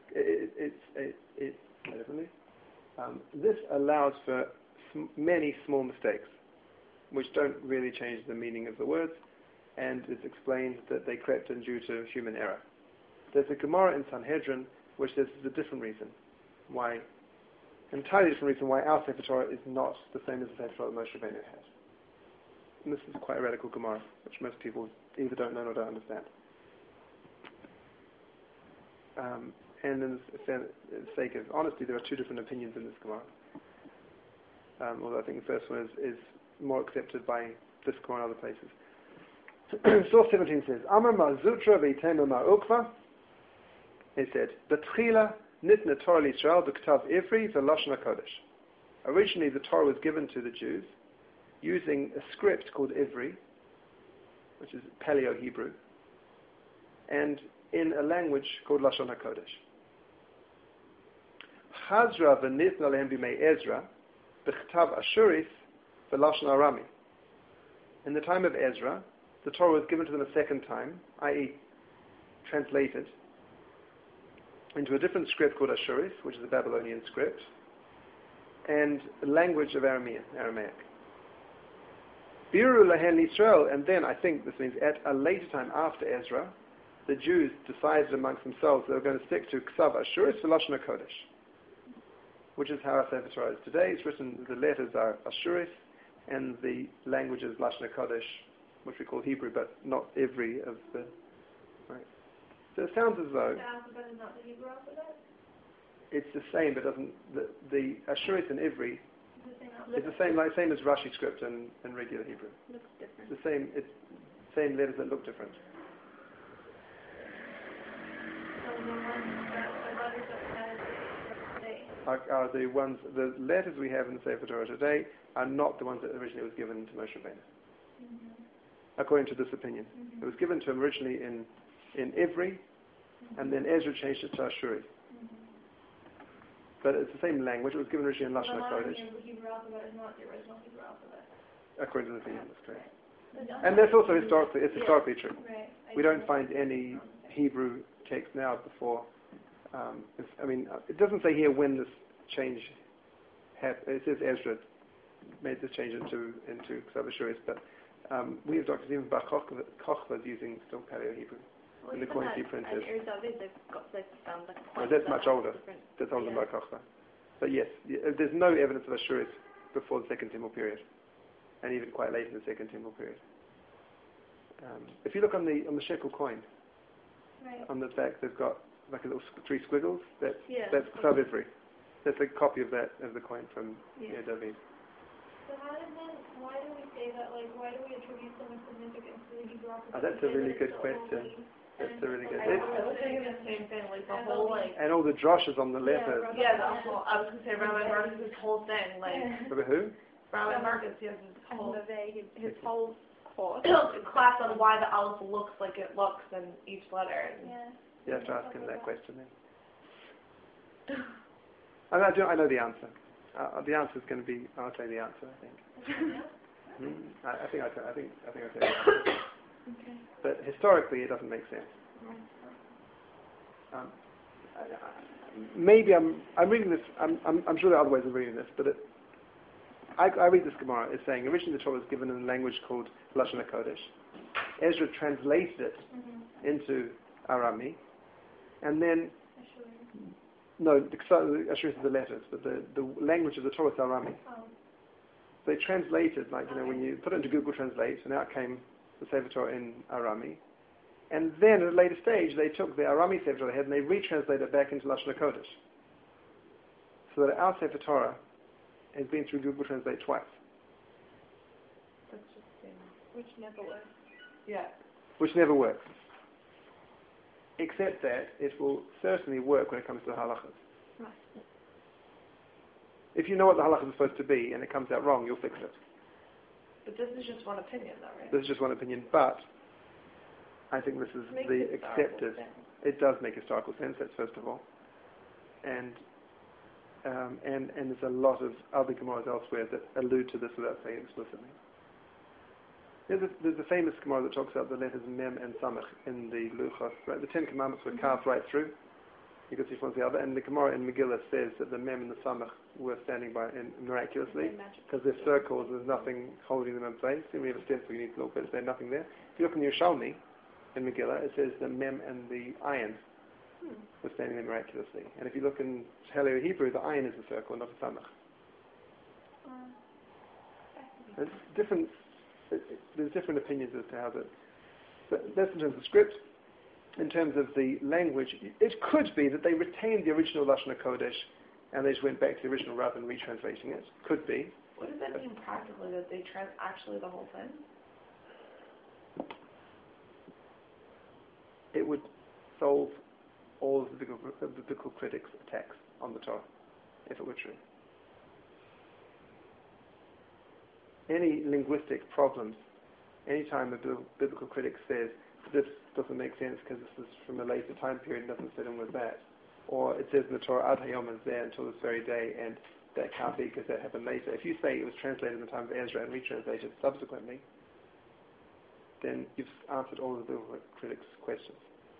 This allows for many small mistakes, which don't really change the meaning of the words, and it's explained that they crept in due to human error. There's a Gemara in Sanhedrin which says there's a different reason why, entirely different reason why our Sefer Torah is not the same as the Sefer Torah that Moshe Rabbeinu had. And this is quite a radical Gemara, which most people either don't know or don't understand. And in the sake of honesty, there are two different opinions in this Gemara. Although I think the first one is more accepted by this Gemara and other places. Source 17 says, Amar ma zutra ve'itema ma ukva. He said, B'tchila nitna Torah l'Yisrael b'ktav ivri v'lashon HaKodesh. Originally, the Torah was given to the Jews using a script called Ivri, which is Paleo-Hebrew, and in a language called Lashon HaKodesh. Chazra v'nitna lehem b'mei Ezra b'chtav Ashuris v'lashon Arami. In the time of Ezra, the Torah was given to them a second time, i.e. translated into a different script called Ashuris, which is a Babylonian script, and the language of Aramaic. Biru lahen Yisrael, and then I think this means at a later time after Ezra, the Jews decided amongst themselves they were going to stick to Ksav Ashuris v'Lashon HaKodesh, which is how our Sefer Torah is today. It's written, the letters are Ashuris, and the language is Lashon HaKodesh, which we call Hebrew, but not every of the... Right. So it sounds as though... The alphabet is not the Hebrew alphabet? It's the same, but doesn't... The Ashuris and Ivri It's the same is alphabet. the same as Rashi script and regular Hebrew. Looks different. It's the same letters that look different. So the letters that has today. The letters we have in the Sefer Torah today are not the ones that originally was given to Moshe Rabbeinu. According to this opinion. It was given to him originally in Ivri, and then Ezra changed it to Ashuri. But it's the same language. It was given originally in Lashon HaKodesh. The Hebrew alphabet is not the original Hebrew alphabet. According to the opinion, that's correct. And that's also historically true. Right. We don't find any Hebrew text now before. It doesn't say here when this change happened. It says Ezra made this change into Ksav Ashuris, but we have Dr. Stephen Bar Kochva is using still Paleo-Hebrew. Well, in the coins he printed. They've found like Well, that's much older. That's older than Bar Kochva. But yes, there's no evidence of Ashuris before the Second Temple period, and even quite late in the Second Temple period. If you look on the shekel coin, Right. on the back they've got like a little three squiggles. That's Ksav Ivri. That's a copy of the coin from David. So why do we say that, why do we attribute so much significance to the Hebrew alphabet? That's a really good question. That's a really good. I was thinking the same thing, like the whole, And all the droshes on the letters. yeah, the whole, I was going to say Rabbi Marcus' whole thing, Remember who? Rabbi Marcus, he has his whole his whole course. class on why the aleph looks like it looks in each letter. You have to ask him that question then. I know the answer. The answer is going to be. I'll tell you the answer. I think. I think I'll tell you the answer. Okay. But historically, it doesn't make sense. Maybe I'm reading this. I'm sure there are other ways of reading this, but I read this Gemara as saying originally the Torah was given in a language called Lashon HaKodesh. Ezra translated it into Arami, and then the Ashuris is the letters, but the language of the Torah is Arami. They translated, when you put it into Google Translate, and out came the Sefer Torah in Arami. And then at a later stage, they took the Arami Sefer Torah they had and they retranslated it back into Lashon HaKodesh. So that our Sefer Torah has been through Google Translate twice. Which never works. Yeah. which never works. Except that it will certainly work when it comes to the halachas. Right. If you know what the halachas is supposed to be and it comes out wrong, you'll fix it. But this is just one opinion, though, right? This is just one opinion, but I think this is Makes the historical accepted. sense. It does make historical sense, that's first of all. And there's a lot of other Gemaras elsewhere that allude to this without saying it explicitly. There's a famous Gemara that talks about the letters Mem and Samach in the Luchos, right? The Ten Commandments were carved right through. You can see one to the other. And the Gemara in Megillah says that the Mem and the Samach were standing by miraculously because they're circles, there's nothing holding them in place. And we have a stencil, you need to look, but there's nothing there. If you look in the Yerushalmi in Megillah, it says the Mem and the Ayin were standing there miraculously. And if you look in Paleo Hebrew, the Ayin is a circle, not a Samach. It's different. There's different opinions as to how that. But that's in terms of script. In terms of the language, it could be that they retained the original Lashon HaKodesh and they just went back to the original rather than retranslating it. Could be. What does that mean practically, that they actually the whole thing? It would solve all of the biblical critics' attacks on the Torah, if it were true. Any linguistic problems, anytime a biblical critic says, this doesn't make sense because this is from a later time period and doesn't fit in with that, or it says in the Torah, Ad Hayom is there until this very day, and that can't be because that happened later. If you say it was translated in the time of Ezra and retranslated subsequently, then you've answered all of the biblical critics' questions.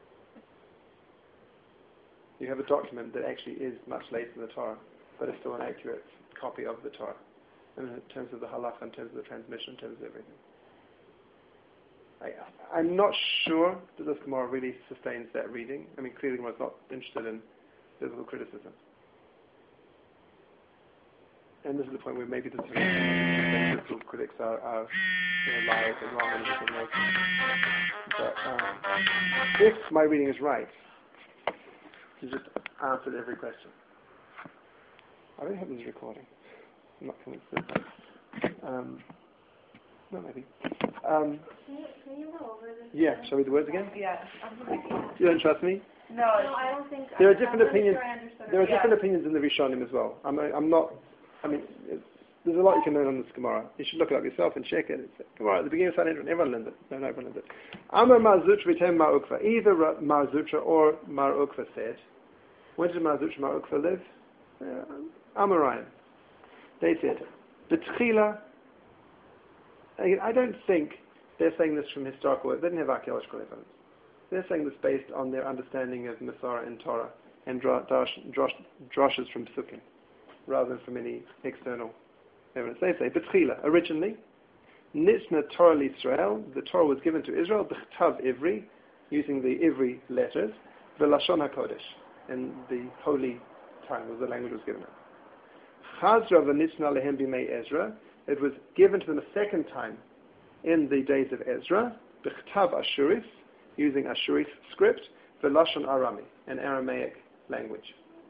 You have a document that actually is much later than the Torah, but is still an accurate copy of the Torah. And in terms of the halacha, in terms of the transmission, in terms of everything. I'm not sure that this Gemara really sustains that reading. I mean, clearly the Gemara is not interested in biblical criticism. And this is the point where maybe the biblical critics are liars and wrong and everything else. But if my reading is right, you just answered every question. I really hope this is recording. I'm not convinced that. No, maybe. Can you go over this? Yeah, shall we read the words again? Yeah. You don't trust me? No, No, I don't think. There are different opinions. Sure I understood There are it. different opinions in the Rishonim as well. I'm not. I mean, there's a lot you can learn on this Gemara. You should look it up yourself and check it. It's Gemara at the beginning of Sanhedrin. Everyone learns it. No, everyone learns it. Amar Mar Zutra v'tem Mar Ukva. Either Mar Zutra or Mar Ukva said. When did Mar Zutra Mar Ukva live? Amoraim. They said, B'tchila. I don't think they're saying this from historical. They didn't have archaeological evidence. They're saying this based on their understanding of Masorah and Torah and droshes from Psukim, rather than from any external evidence. They say, B'tchila, originally, Nitna Torah l'Israel, the Torah was given to Israel, B'chtav Ivri, using the Ivri letters, V'lashon HaKodesh, and the holy tongue was the language was given. Chazra v'nitna lehem b'mei Ezra, it was given to them a second time in the days of Ezra, B'chtav Ashuris, using Ashuris script, V'lashon Arami, an Aramaic language.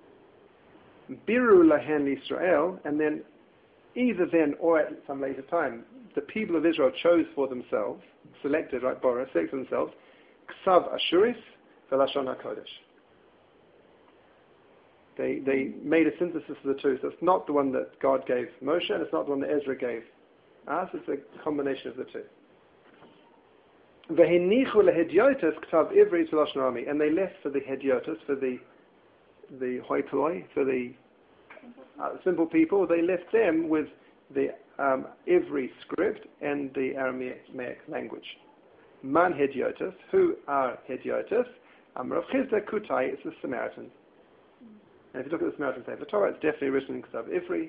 Biru lahen Israel, and then either then or at some later time, the people of Israel chose for themselves, selected themselves, Ksav Ashuris, V'lashon HaKodesh. They made a synthesis of the two. So it's not the one that God gave Moshe, and it's not the one that Ezra gave us. It's a combination of the two. V'henichu lehediotis k'tav ivri v'lashon arami, and they left for the hediotis, for the hoi polloi, for the simple people. They left them with the Ivri script and the Aramaic language. Man hediotis, who are hediotis? Amar Chizda Kutai, it's the Samaritans. And if you look at the Samaritan Sefer Torah, it's definitely written in Ksav Ivri.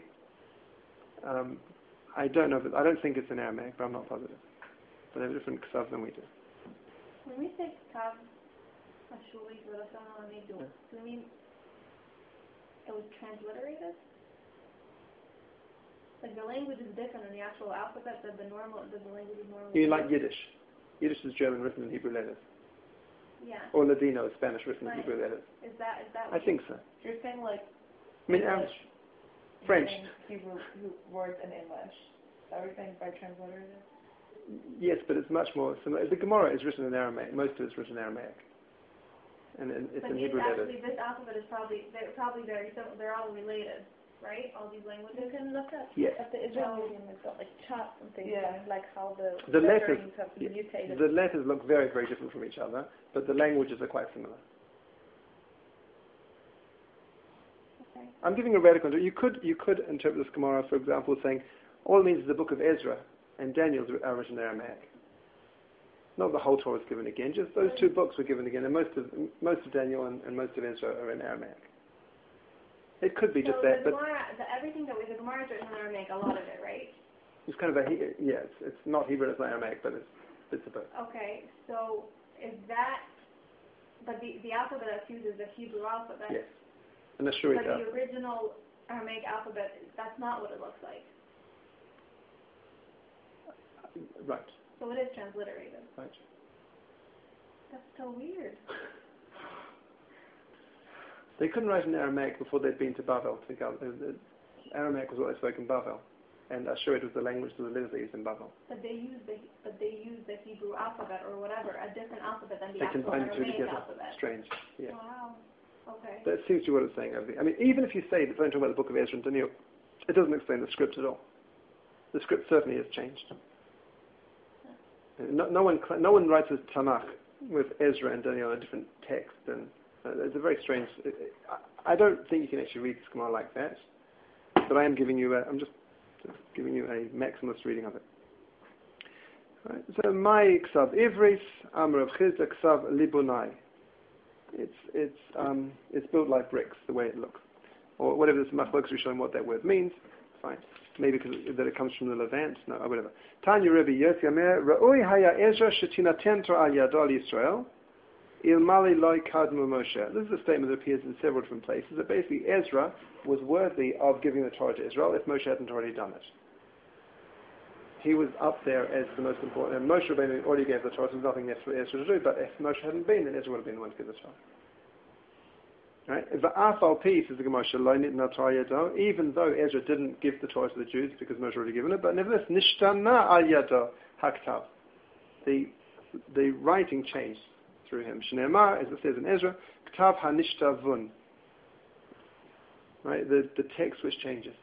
I don't think it's in Aramaic, but I'm not positive. But they have a different Ksav than we do. When we say Ksav Ashuri V'lashon Arami, do we mean it was transliterated? Like the language is different in the actual alphabet than the language is normally. You like Yiddish. Yiddish is German written in Hebrew letters. Yeah. Or Ladino is Spanish written in Hebrew letters. Is that I think so. You're saying like I mean, English, French. Hebrew words in English. Is that what you're saying by transliterated? Yes, but it's much more similar. The Gemara is written in Aramaic. Most of it's written in Aramaic. And it's But in these Hebrew letters. actually, this alphabet is they're probably very similar. They're all related, right? All these languages. You can look at Yes. the Israel medium. It's got like charts and things, Yeah. like how the letters, letterings have been mutated. the letters look very, very different from each other, but the languages are quite similar. Okay. I'm giving a radical. You could interpret this Gemara, for example, saying all it means is the book of Ezra and Daniel are written in Aramaic. Not the whole Torah is given again, just those two books were given again, and most of Daniel and most of Ezra are in Aramaic. It could be just So that, the but Gemara, everything that the Gemara is written in Aramaic, a lot of it, right? it's kind of it's not Hebrew, it's not Aramaic, but it's a book. Okay, so is that, but the alphabet that's used is the Hebrew alphabet. Yes. And the Ashuri But the original Aramaic alphabet, that's not what it looks like. Right. So it is transliterated. Right. That's so weird. They couldn't write in Aramaic before they'd been to Bavel. Aramaic was what they spoke in Bavel, and Ashurit was the language of the letters they used in Bavel. But they use the Hebrew alphabet or whatever, a different alphabet than the They actual combined the two Aramaic together. alphabet. Strange. Yeah. Wow. Okay. That seems to be what it's saying. I mean, even if you say that it's only talking about the book of Ezra and Daniel, it doesn't explain the script at all. The script certainly has changed. No one writes a Tanakh with Ezra and Daniel in a different text, and it's a very strange. I don't think you can actually read this Gemara like that, but I'm just giving you a maximalist reading of it. Right. So my ksav ivris amar of Chizda ksav libunai. It's built like bricks, the way it looks, or whatever this machlokes is showing what that word means. Fine. Maybe because that it comes from the Levant, no, or whatever. Tanya Rebbe Yossi Amer, Ra'oi haya Ezra shetinaten Torah al yado Yisrael, ilmali loy kadmu Moshe. This is a statement that appears in several different places, that basically Ezra was worthy of giving the Torah to Israel if Moshe hadn't already done it. He was up there as the most important, and Moshe Rabbeinu already gave the Torah, so there's nothing left for Ezra to do, but if Moshe hadn't been, then Ezra would have been the one to give the Torah. Right? Even though Ezra didn't give the Torah to the Jews because Moshe had already given it, but nevertheless, nishtana al yado haktav. The writing changed through him. Shneimar, as it says in Ezra, ktav hanishtavun. Right? The text which changes.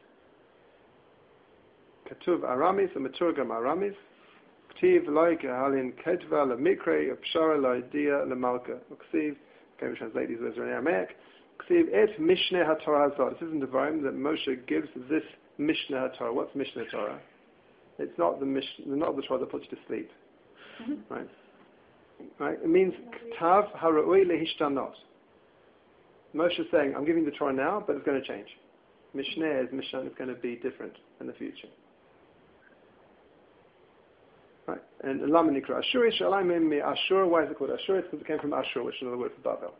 Katuv Aramis, a Maturgam Aramis. Ktiv loik halin ketva lemikre, pshara loidia lemalka. Ksiv. Okay, we translate these words in Aramaic. Ksiv et Mishneh HaTorah Hazot. This isn't divine that Moshe gives this Mishneh HaTorah. What's Mishneh Torah? It's not the Torah that puts you to sleep. Right? Right? It means Ktav HaRa'ui LeHishtanot. Moshe is saying, I'm giving the Torah now, but it's going to change. Mishneh is going to be different in the future. Right. And Lama Nikra Ashur, Shalayim Mi Ashur. Why is it called Ashur? It's because it came from Ashur, which is another word for Babel.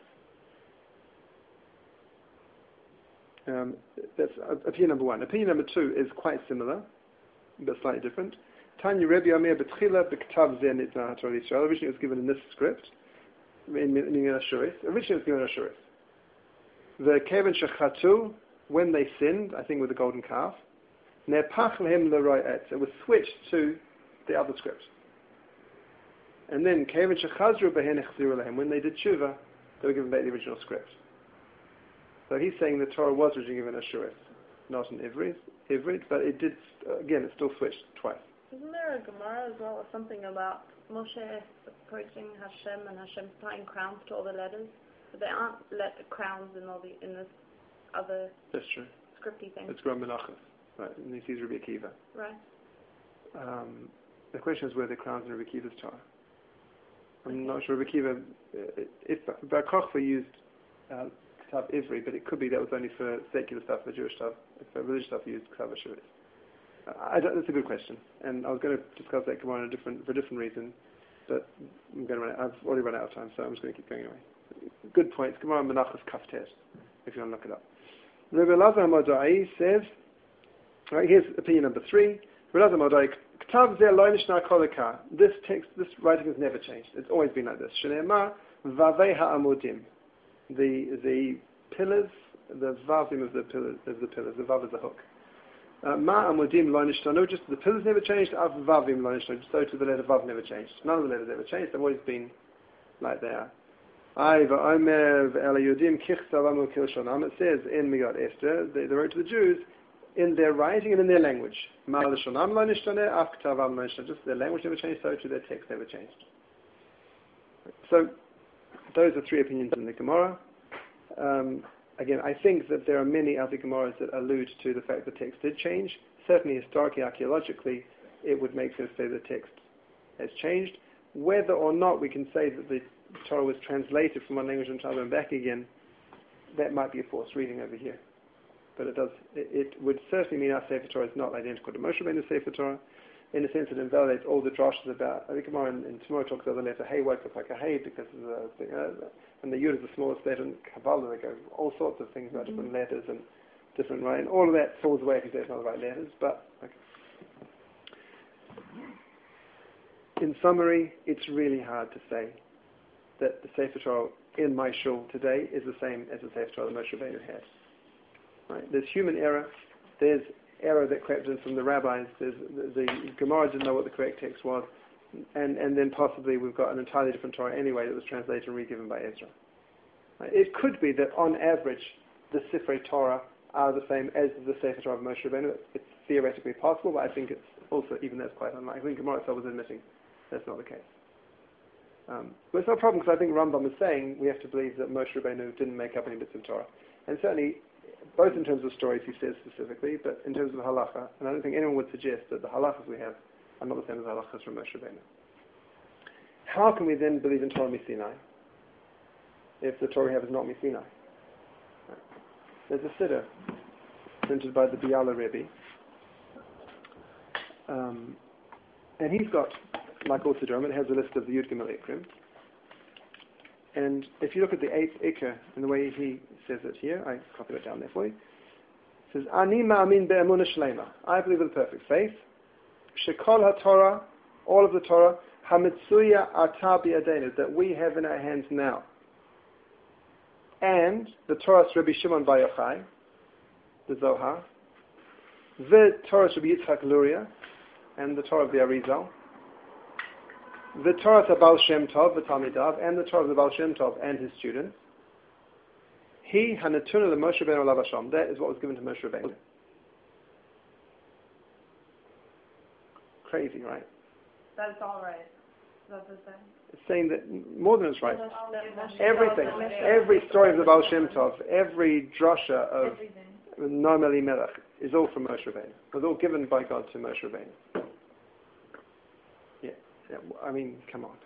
That's opinion number one. Opinion number two is quite similar, but slightly different. Tanya Rebbe Amir Betchila B'Ktav Zeh Nitna HaTorah Yisrael. Originally it was given in this script, in Ashuris. Originally it was given in Ashuris. The Kevan Shechatu, when they sinned, I think with the golden calf, Nepach Lehem L'Ro'et. It was switched to the other script. And then Kevan Shechazru Behen Echziru Lehem. When they did tshuva, they were given back the original script. So he's saying the Torah was originally given in Ashuris, not in Ivrit, but it did, again, it still switched twice. Isn't there a Gemara as well, or something about Moshe approaching Hashem and Hashem tying crowns to all the letters? But they aren't crowns in this other That's true. scripty thing. It's Gram Menachos, right? And he sees Rabbi Akiva. Right. The question is where the crowns in Rabbi Akiva's Torah. I'm not sure Rabbi Akiva, if Bar Kochva used Ktav Ivri, but it could be that was only for secular stuff, for Jewish stuff. If religious stuff used Ktav Ashuris. That's a good question, and I was going to discuss that Gemara for a different reason, but I've already run out of time, so I'm just going to keep going anyway. Good point. Gemara Menachos Kaftet, if you want to look it up. Rabbi Elazar Modai says, right, here's opinion number 3. Rabbi Elazar Modai, Ktav Zeh Lo Nishna Kolika. This writing has never changed. It's always been like this. Shneimar Vavei Ha'amudim. The pillars, the vavim of the pillars, the vav is the hook. Ma amudim lo nishtanu, just the pillars never changed, av vavim lo nishtanu, so to the letter vav never changed. None of the letters ever changed, they've always been like they are. It says in Megillat Esther, they wrote to the Jews in their writing and in their language. Just their language never changed, so to their text never changed. So, those are three opinions in the Gemara. Again, I think that there are many other Gemaras that allude to the fact the text did change. Certainly, historically, archaeologically, it would make sense to say the text has changed. Whether or not we can say that the Torah was translated from one language into another and back again, that might be a forced reading over here. But it would certainly mean our Sefer Torah is not identical to Moshe Rabbeinu's Sefer Torah, in the sense it invalidates all the drashas about, I think Gemara in tomorrow talks about the letter Hey works up like a Hey because of the thing, and the Yud is the smallest letter in Kabbalah. They go all sorts of things about different letters and different writing. All of that falls away if you say it's not the right letters. But okay. In summary, it's really hard to say that the Sefer Torah in my shul today is the same as the Sefer Torah that Moshe Rabbeinu had. Right? There's human error. There's error that crept in from the rabbis. There's the Gemara didn't know what the correct text was, and then possibly we've got an entirely different Torah anyway that was translated and re-given by Ezra. Right? It could be that on average the Sifrei Torah are the same as the Sefer Torah of Moshe Rabbeinu. It's theoretically possible, but I think it's also, even that's quite unlikely. I think Gemara itself was admitting that's not the case. But it's not a problem because I think Rambam is saying we have to believe that Moshe Rabbeinu didn't make up any bits of Torah. And certainly, both in terms of stories he says specifically, but in terms of the halacha, and I don't think anyone would suggest that the halachas we have are not the same as the halachas from Moshe Rabbeinu. How can we then believe in Torah Misinai if the Torah we have is not Misinai? There's a siddur printed by the Biala Rebbe, and he's got, like all Siddurim, it has a list of the Yud Gimel Ikrim. And if you look at the 8th Ikr and the way he says it here, I copied it down there for you. It says, Ani ma'amin be'emunah shlema. I believe with perfect faith. Shekol ha'Torah, all of the Torah, hamitzuya ata bi'adenu, that we have in our hands now. And the Torah of Rabbi Shimon Bar Yochai, the Zohar, the Torah of Rabbi Yitzchak Luria, and the Torah of the Arizal, the Torah of Baal Shem Tov, the Talmidav, and the Torah of the Baal Shem Tov and his students. He hanatuna the Moshe Rabbeinu Olav Hashem. That is what was given to Moshe Rabbeinu. Crazy, right? That's all right. That's the same. It's saying that more than it's right. Everything, every story of the Baal Shem Tov, every drasha of Noam Elimelech is all from Moshe Rabbeinu. It was all given by God to Moshe Rabbeinu. Yeah, I mean, come on.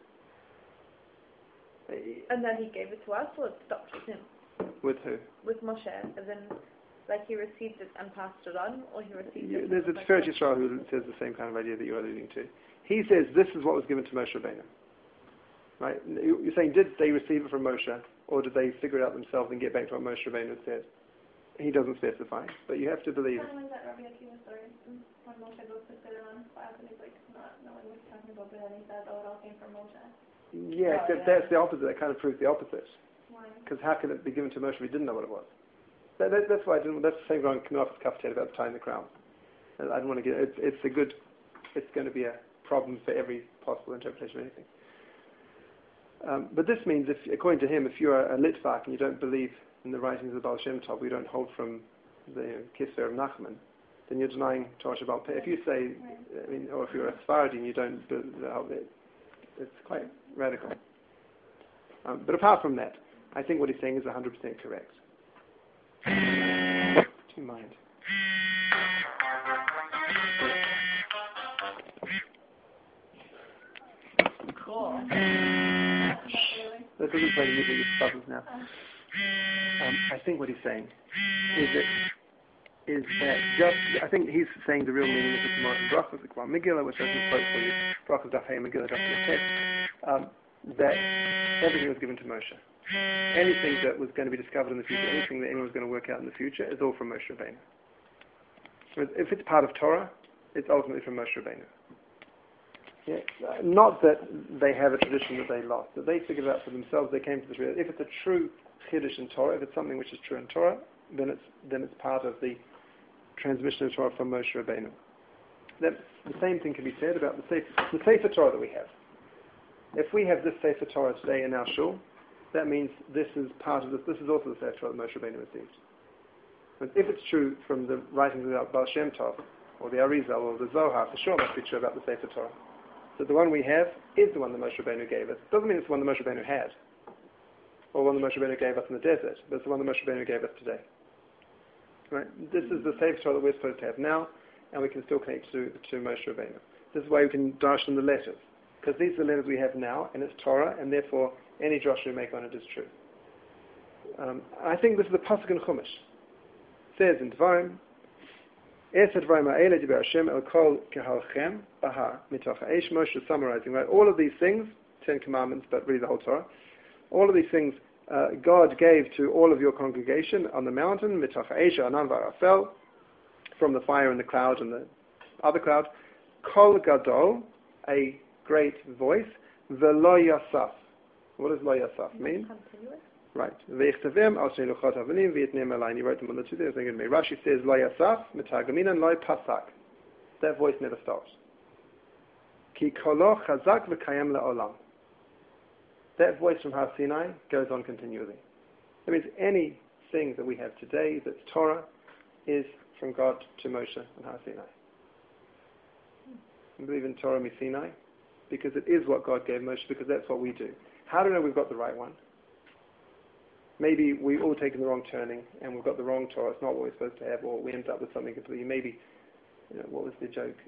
And then he gave it to us, or it stopped with him? With who? With Moshe, as in, like he received it and passed it on, or he received it? There's a Tiferet Yisrael who says the same kind of idea that you're alluding to. He says this is what was given to Moshe Rabbeinu. Right? You're saying, did they receive it from Moshe, or did they figure it out themselves and get back to what Moshe Rabbeinu said? He doesn't specify, but you have to believe. Kind of like that Rabbi Akiva story, when Moshe goes to sit on class and he's like not knowing what he's talking about, but then he says, oh, it all came from Moshe. Yeah, that's the opposite. That kind of proves the opposite. Why? Because how can it be given to Moshe if he didn't know what it was? That's why I didn't. That's the same going coming off his cafeteria about tying the crown. I don't want to get. It's going to be a problem for every possible interpretation of anything. But this means, if according to him, if you're a Litvak and you don't believe in the writings of the Baal Shem Tov, we don't hold from the Kisver of Nachman, then you're denying Torah Shabbal Peh. If you say, I mean, or if you're a Sephardi and you don't hold it, it's quite radical. But apart from that, I think what he's saying is 100% correct. Do you mind? Cool. That doesn't play music, it's buttons now. I think what he's saying is that just, I think he's saying the real meaning of the Gemara in Brachos, the Gemara Megillah, which I just quote for you, Brachos Daf Hey Megillah Daf Yoteh, that everything was given to Moshe. Anything that was going to be discovered in the future, anything that anyone was going to work out in the future, is all from Moshe Rabbeinu. If it's part of Torah, it's ultimately from Moshe Rabbeinu. Yeah, not that they have a tradition that they lost, that they figured it out for themselves. They came to this realization. If it's a true chiddush in Torah, if it's something which is true in Torah, then it's part of the transmission of Torah from Moshe Rabbeinu. The same thing can be said about the Sefer Torah that we have. If we have this Sefer Torah today in our shul, that means this is part of this. This is also the Sefer Torah that Moshe Rabbeinu received. But if it's true from the writings of the Baal Shem Tov, or the Arizal, or the Zohar, for sure it must be true about the Sefer Torah. So the one we have is the one that Moshe Rabbeinu gave us. Doesn't mean it's the one that Moshe Rabbeinu had, or one that Moshe Rabbeinu gave us in the desert, but it's the one that Moshe Rabbeinu gave us today. Right? This is the Sefer Torah that we're supposed to have now, and we can still connect to Moshe Rabbeinu. This is why we can darshan the letters, because these are the letters we have now, and it's Torah, and therefore any drasha we make on it is true. I think this is the pasuk in Chumash. It says in Dvarim, Moshe is summarizing, right? All of these things, 10 commandments, but really the whole Torah, all of these things God gave to all of your congregation on the mountain, mitach ha'esh anan v'arafel, from the fire and the cloud and the other cloud, kol gadol, a great voice, v'lo yasaf. What does lo yasaf mean? Continuous? Right. V'yichtavim al shnei luchot havanim v'yitnem alayni. He wrote them on the two days. Rashi says lo yasaf mitagaminan lo pasak. That voice never stops. Ki kolo chazak v'kayem la'olam. That voice from Har Sinai goes on continually. That means anything that we have today that's Torah is from God to Moshe and Har Sinai. We believe in Torah Sinai because it is what God gave Moshe, because that's what we do. How do we know we've got the right one? Maybe we've all taken the wrong turning and we've got the wrong Torah. It's not what we're supposed to have, or we end up with something completely. Maybe, what was the joke?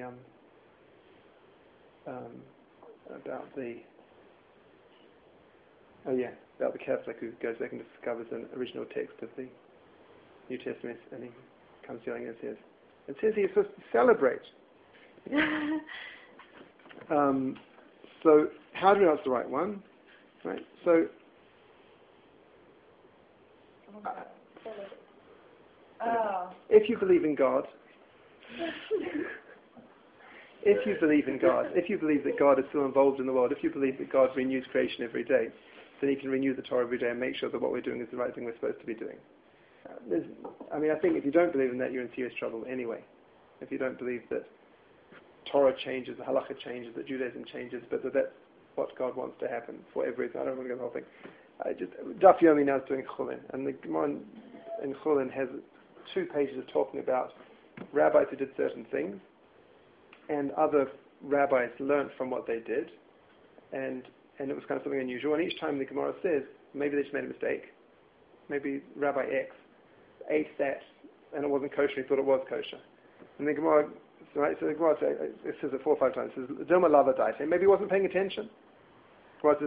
About the Catholic who goes back and discovers an original text of the New Testament, and he comes yelling and says he's supposed to celebrate. So how do we know it's the right one? Right. So if you believe in God, if you believe that God is still involved in the world, if you believe that God renews creation every day, then He can renew the Torah every day and make sure that what we're doing is the right thing we're supposed to be doing. I think if you don't believe in that, you're in serious trouble anyway. If you don't believe that Torah changes, the halacha changes, that Judaism changes, but that's what God wants to happen for everything. I don't want to go the whole thing. Daf Yomi now is doing Chulin, and the Gemara in Chulin has 2 pages of talking about rabbis who did certain things, and other rabbis learned from what they did, and it was kind of something unusual. And each time the Gemara says, maybe they just made a mistake. Maybe Rabbi X ate that, and it wasn't kosher. He thought it was kosher. And the Gemara, right? So the Gemara it says it 4 or 5 times. It says, "Dilma lava daite." Maybe he wasn't paying attention. God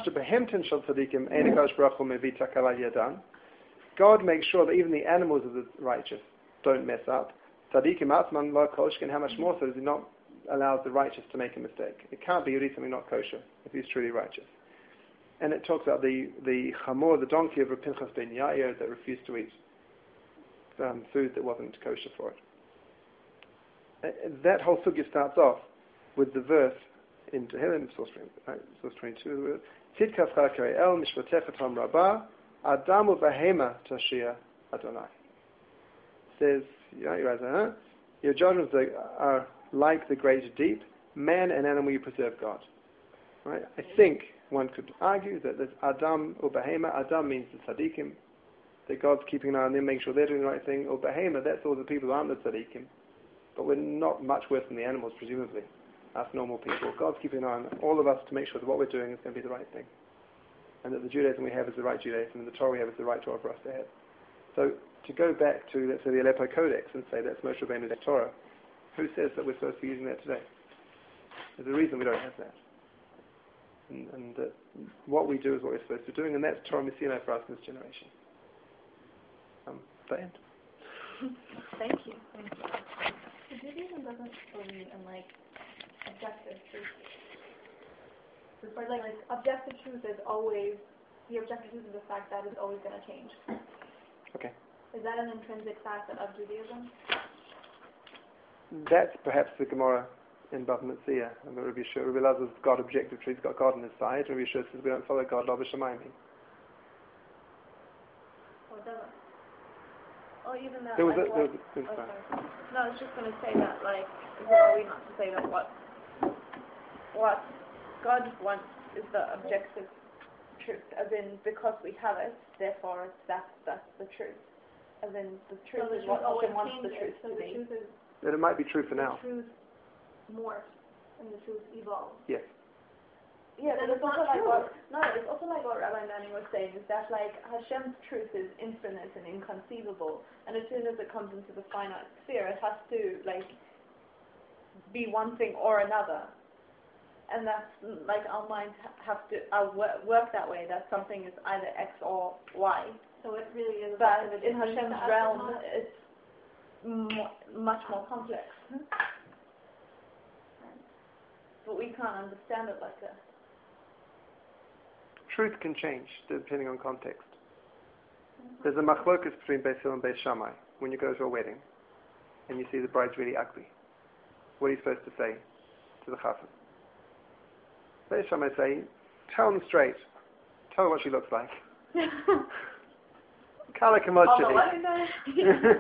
makes sure that even the animals of the righteous don't mess up. How much more so does He not allow the righteous to make a mistake? It can't be you eat something not kosher if he's truly righteous. And it talks about the chamor, the donkey of Rav Pinchas ben Yair, that refused to eat food that wasn't kosher for it. That whole sugya starts off with the verse in Tehillim, source 22, Tzidkas chakei el mishpatecha tam rabah adamu v'hema tashia Adonai. Says, your judgments are like the great deep, man and animal you preserve God. Right? I think one could argue that there's Adam or Behema. Adam means the tzaddikim, that God's keeping an eye on them, making sure they're doing the right thing. Or Behema, that's all the people who aren't the tzaddikim. But we're not much worse than the animals, presumably. Us normal people. God's keeping an eye on all of us to make sure that what we're doing is going to be the right thing. And that the Judaism we have is the right Judaism, and the Torah we have is the right Torah for us to have. So, to go back to, let's say, the Aleppo Codex and say that's Moshe Rabbeinu's Torah, who says that we're supposed to be using that today? There's a reason we don't have that. And what we do is what we're supposed to be doing, and that's Torah Sinai for us in this generation. The end. Thank you. Judaism doesn't believe in objective truth. Or objective truth is always, the objective truth is the fact that it's always going to change. Okay. Is that an intrinsic facet of Judaism? That's perhaps the Gemara in Bava Metzia. And Rabbi Elazar's got objective truth, got God on his side. Rabbi Yeshua says we don't follow God, lo b'shamayim. Or doesn't? Or even that, There was like, a, what, there was a, sorry. No, I was just going to say that, like, are we not to say that what God wants is the objective truth, as in, because we have it, therefore that's the truth. As in, the truth is what Hashem wants the truth to be. The truth is, that it might be true for now. the truth morphs and the truth evolves. Yes. Yeah, but Then it's it's also not like true. it's also like what Rabbi Nani was saying, is that like Hashem's truth is infinite and inconceivable, and as soon as it comes into the finite sphere, it has to like be one thing or another, and that's like our minds have to work that way. That something is either X or Y. So it really is. But in Hashem's realm, it's much more complex. But we can't understand it like that. Truth can change depending on context. There's a machlokus between Beis Hillel and Beis Shammai. When you go to a wedding and you see the bride's really ugly, what are you supposed to say to the chafetz? Beis Shammai say, tell them straight. Tell her what she looks like. Kala kamod sheli.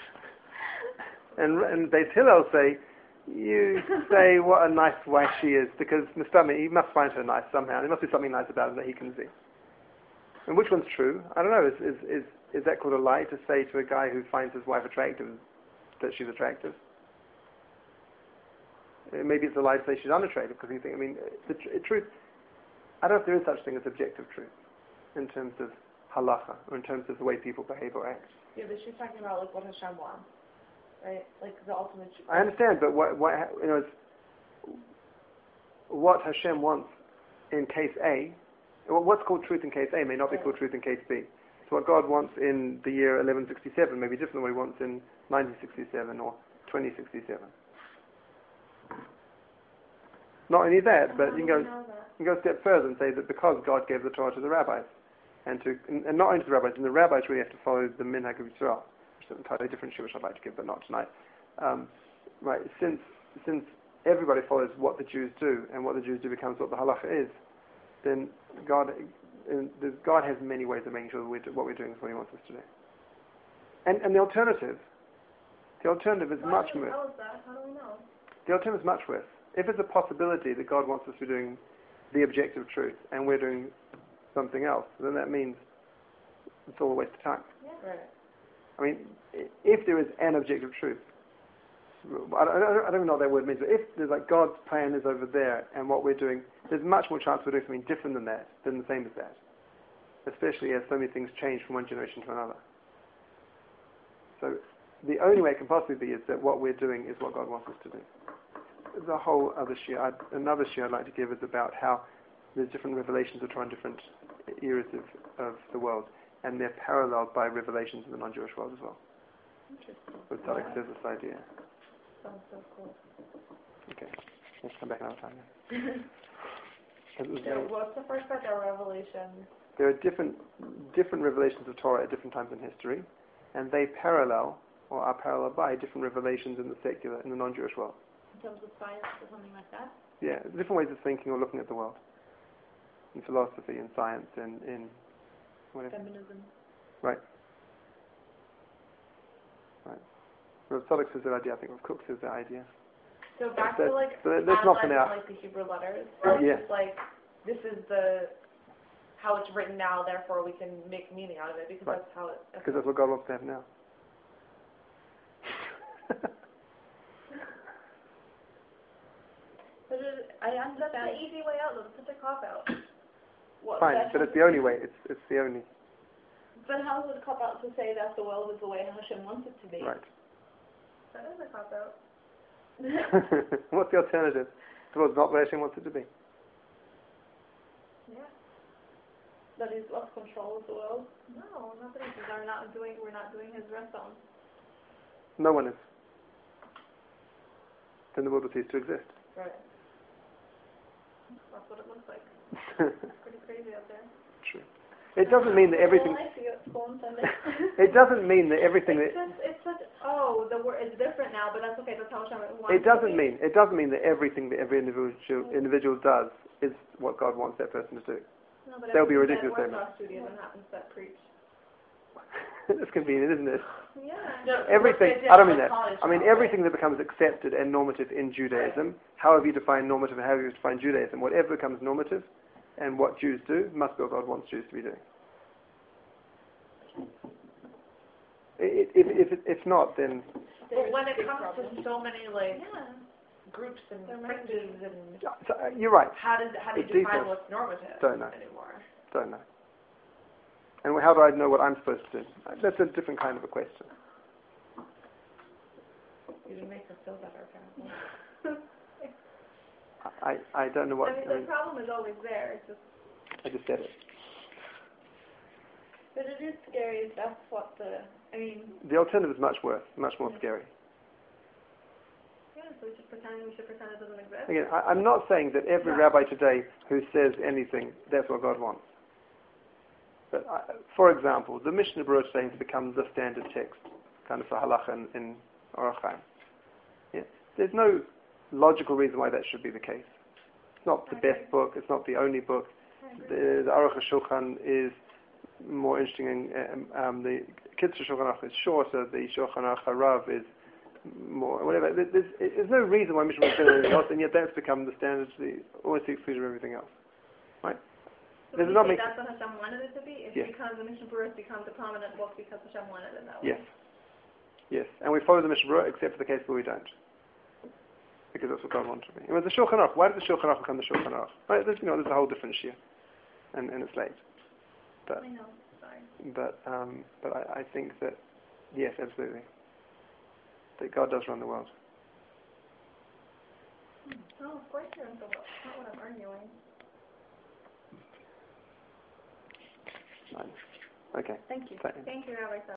And Beis Hillel say, you say what a nice wife she is, because Mustami, he must find her nice somehow. There must be something nice about her that he can see. And which one's true? I don't know. Is that called a lie to say to a guy who finds his wife attractive that she's attractive? Maybe it's a lie to say she's unattractive, because you think, I mean, the truth, I don't know if there is such thing as objective truth in terms of halacha, or in terms of the way people behave or act. Yeah, but she's talking about like what Hashem wants, right? Like the ultimate. I understand, but what Hashem wants in case A, what's called truth in case A may not be called truth in case B. So what God wants in the year 1167 may be different than what He wants in 1967 or 2067. Not only that, but you can go a step further and say that because God gave the Torah to the rabbis, and not only to the rabbis, and the rabbis really have to follow the minhag of Yisrael, which is an entirely different shir which I'd like to give, but not tonight. Right? Since everybody follows what the Jews do, and what the Jews do becomes what the halacha is, then God has many ways of making sure that what we're doing is what He wants us to do. And the alternative is much worse. How do we know? The alternative is much worse. If it's a possibility that God wants us to be doing the objective truth and we're doing something else, then that means it's all a waste of time. Right. I mean, if there is an objective truth, I don't even know what that word means, but if there's like God's plan is over there and what we're doing, there's much more chance we're doing something different than that, than the same as that. Especially as so many things change from one generation to another. So the only way it can possibly be is that what we're doing is what God wants us to do. The whole other shir, another shir I'd like to give is about how there's different revelations of Torah in different eras of the world, and they're paralleled by revelations in the non-Jewish world as well. Interesting. But Tzadok says this idea. Sounds so cool. Okay, let's come back another time then. So what's the first part? There revelation. There are different revelations of Torah at different times in history, and they parallel, or are paralleled by, different revelations in the non-Jewish world. In terms of science or something like that? Yeah, different ways of thinking or looking at the world. In philosophy, in science, in whatever. Feminism. Right. Rav Tzadok says that idea, I think Rav Kook says that idea. So back to like But let's not for now. like the Hebrew letters. Yeah. It's like this is how it's written now, therefore we can make meaning out of it because Right. that's how it. Because that's what God wants to have now. But I That's the understand. easy way out, though. It's such a cop-out. Fine, but it's the only way. It's the only. But how would it cop out to say that the world is the way Hashem wants it to be? Right. That is a cop-out. What's the alternative? The world's not where Hashem wants it to be. Yeah. That He's lost control of the world. No, not that we're not doing His restaurant. No one is. Then the world will cease to exist. Right. That's what it looks like. It's pretty crazy out there. True. It doesn't mean that everything. I see it on Sunday. It doesn't mean that everything that. It's such, the word is different now, but that's okay. That's how Hashem wants It doesn't to be. mean that everything that every individual does is what God wants that person to do. No, but That would be everything ridiculous, that isn't it? Orthodox Judaism happens that preach. It's convenient, isn't it? Yeah. No, Everything, what's the idea I don't of mean a that. college I mean college? everything that becomes accepted and normative in Judaism, however you define normative and however you define Judaism, whatever becomes normative and what Jews do must be what God wants Jews to be doing. If not, then But when it comes to so many like Yeah. groups and There might be. fringes and so, you're right. how do you It define differs. what's normative Don't know. anymore? Don't know. And how do I know what I'm supposed to do? That's a different kind of a question. You didn't make us feel better, apparently. I don't know what. I mean, the problem is always there. It's just, I just said it. but it is scary if that's what The alternative is much worse, much more scary. yeah, so we should pretend it doesn't exist. Again, I'm not saying that every rabbi today who says anything, that's what God wants. But, for example, the Mishnah Berurah today has become the standard text, kind of for halacha in Orach Chaim. Yeah. There's no logical reason why that should be the case. It's not the best book, it's not the only book. The Aruch HaShulchan is more interesting, and the Kitzur Shulchan Aruch is shorter, the Shulchan Aruch HaRav is more, whatever. There's no reason why Mishnah Berurah said anything else, and yet that's become the standard, almost the exclusion of everything else. Right? So Does it we not say make that's what Hashem wanted it to be? It's Yes. because the Mishnah Berurah becomes a prominent book because Hashem wanted it that way. Yes. Yes. And we follow the Mishnah Berurah except for the case where we don't. Because that's what God wants to be. It was the Shulchan Aruch. Why did the Shulchan Aruch become the Shulchan Aruch? Right, there's a whole different shir. And it's late. But I know. Sorry. but I think that, yes, absolutely. That God does run the world. Oh, of course you're in the world. That's not what I'm arguing. Fine. Okay. Thank you. Thank you. Thank you, Rabbi.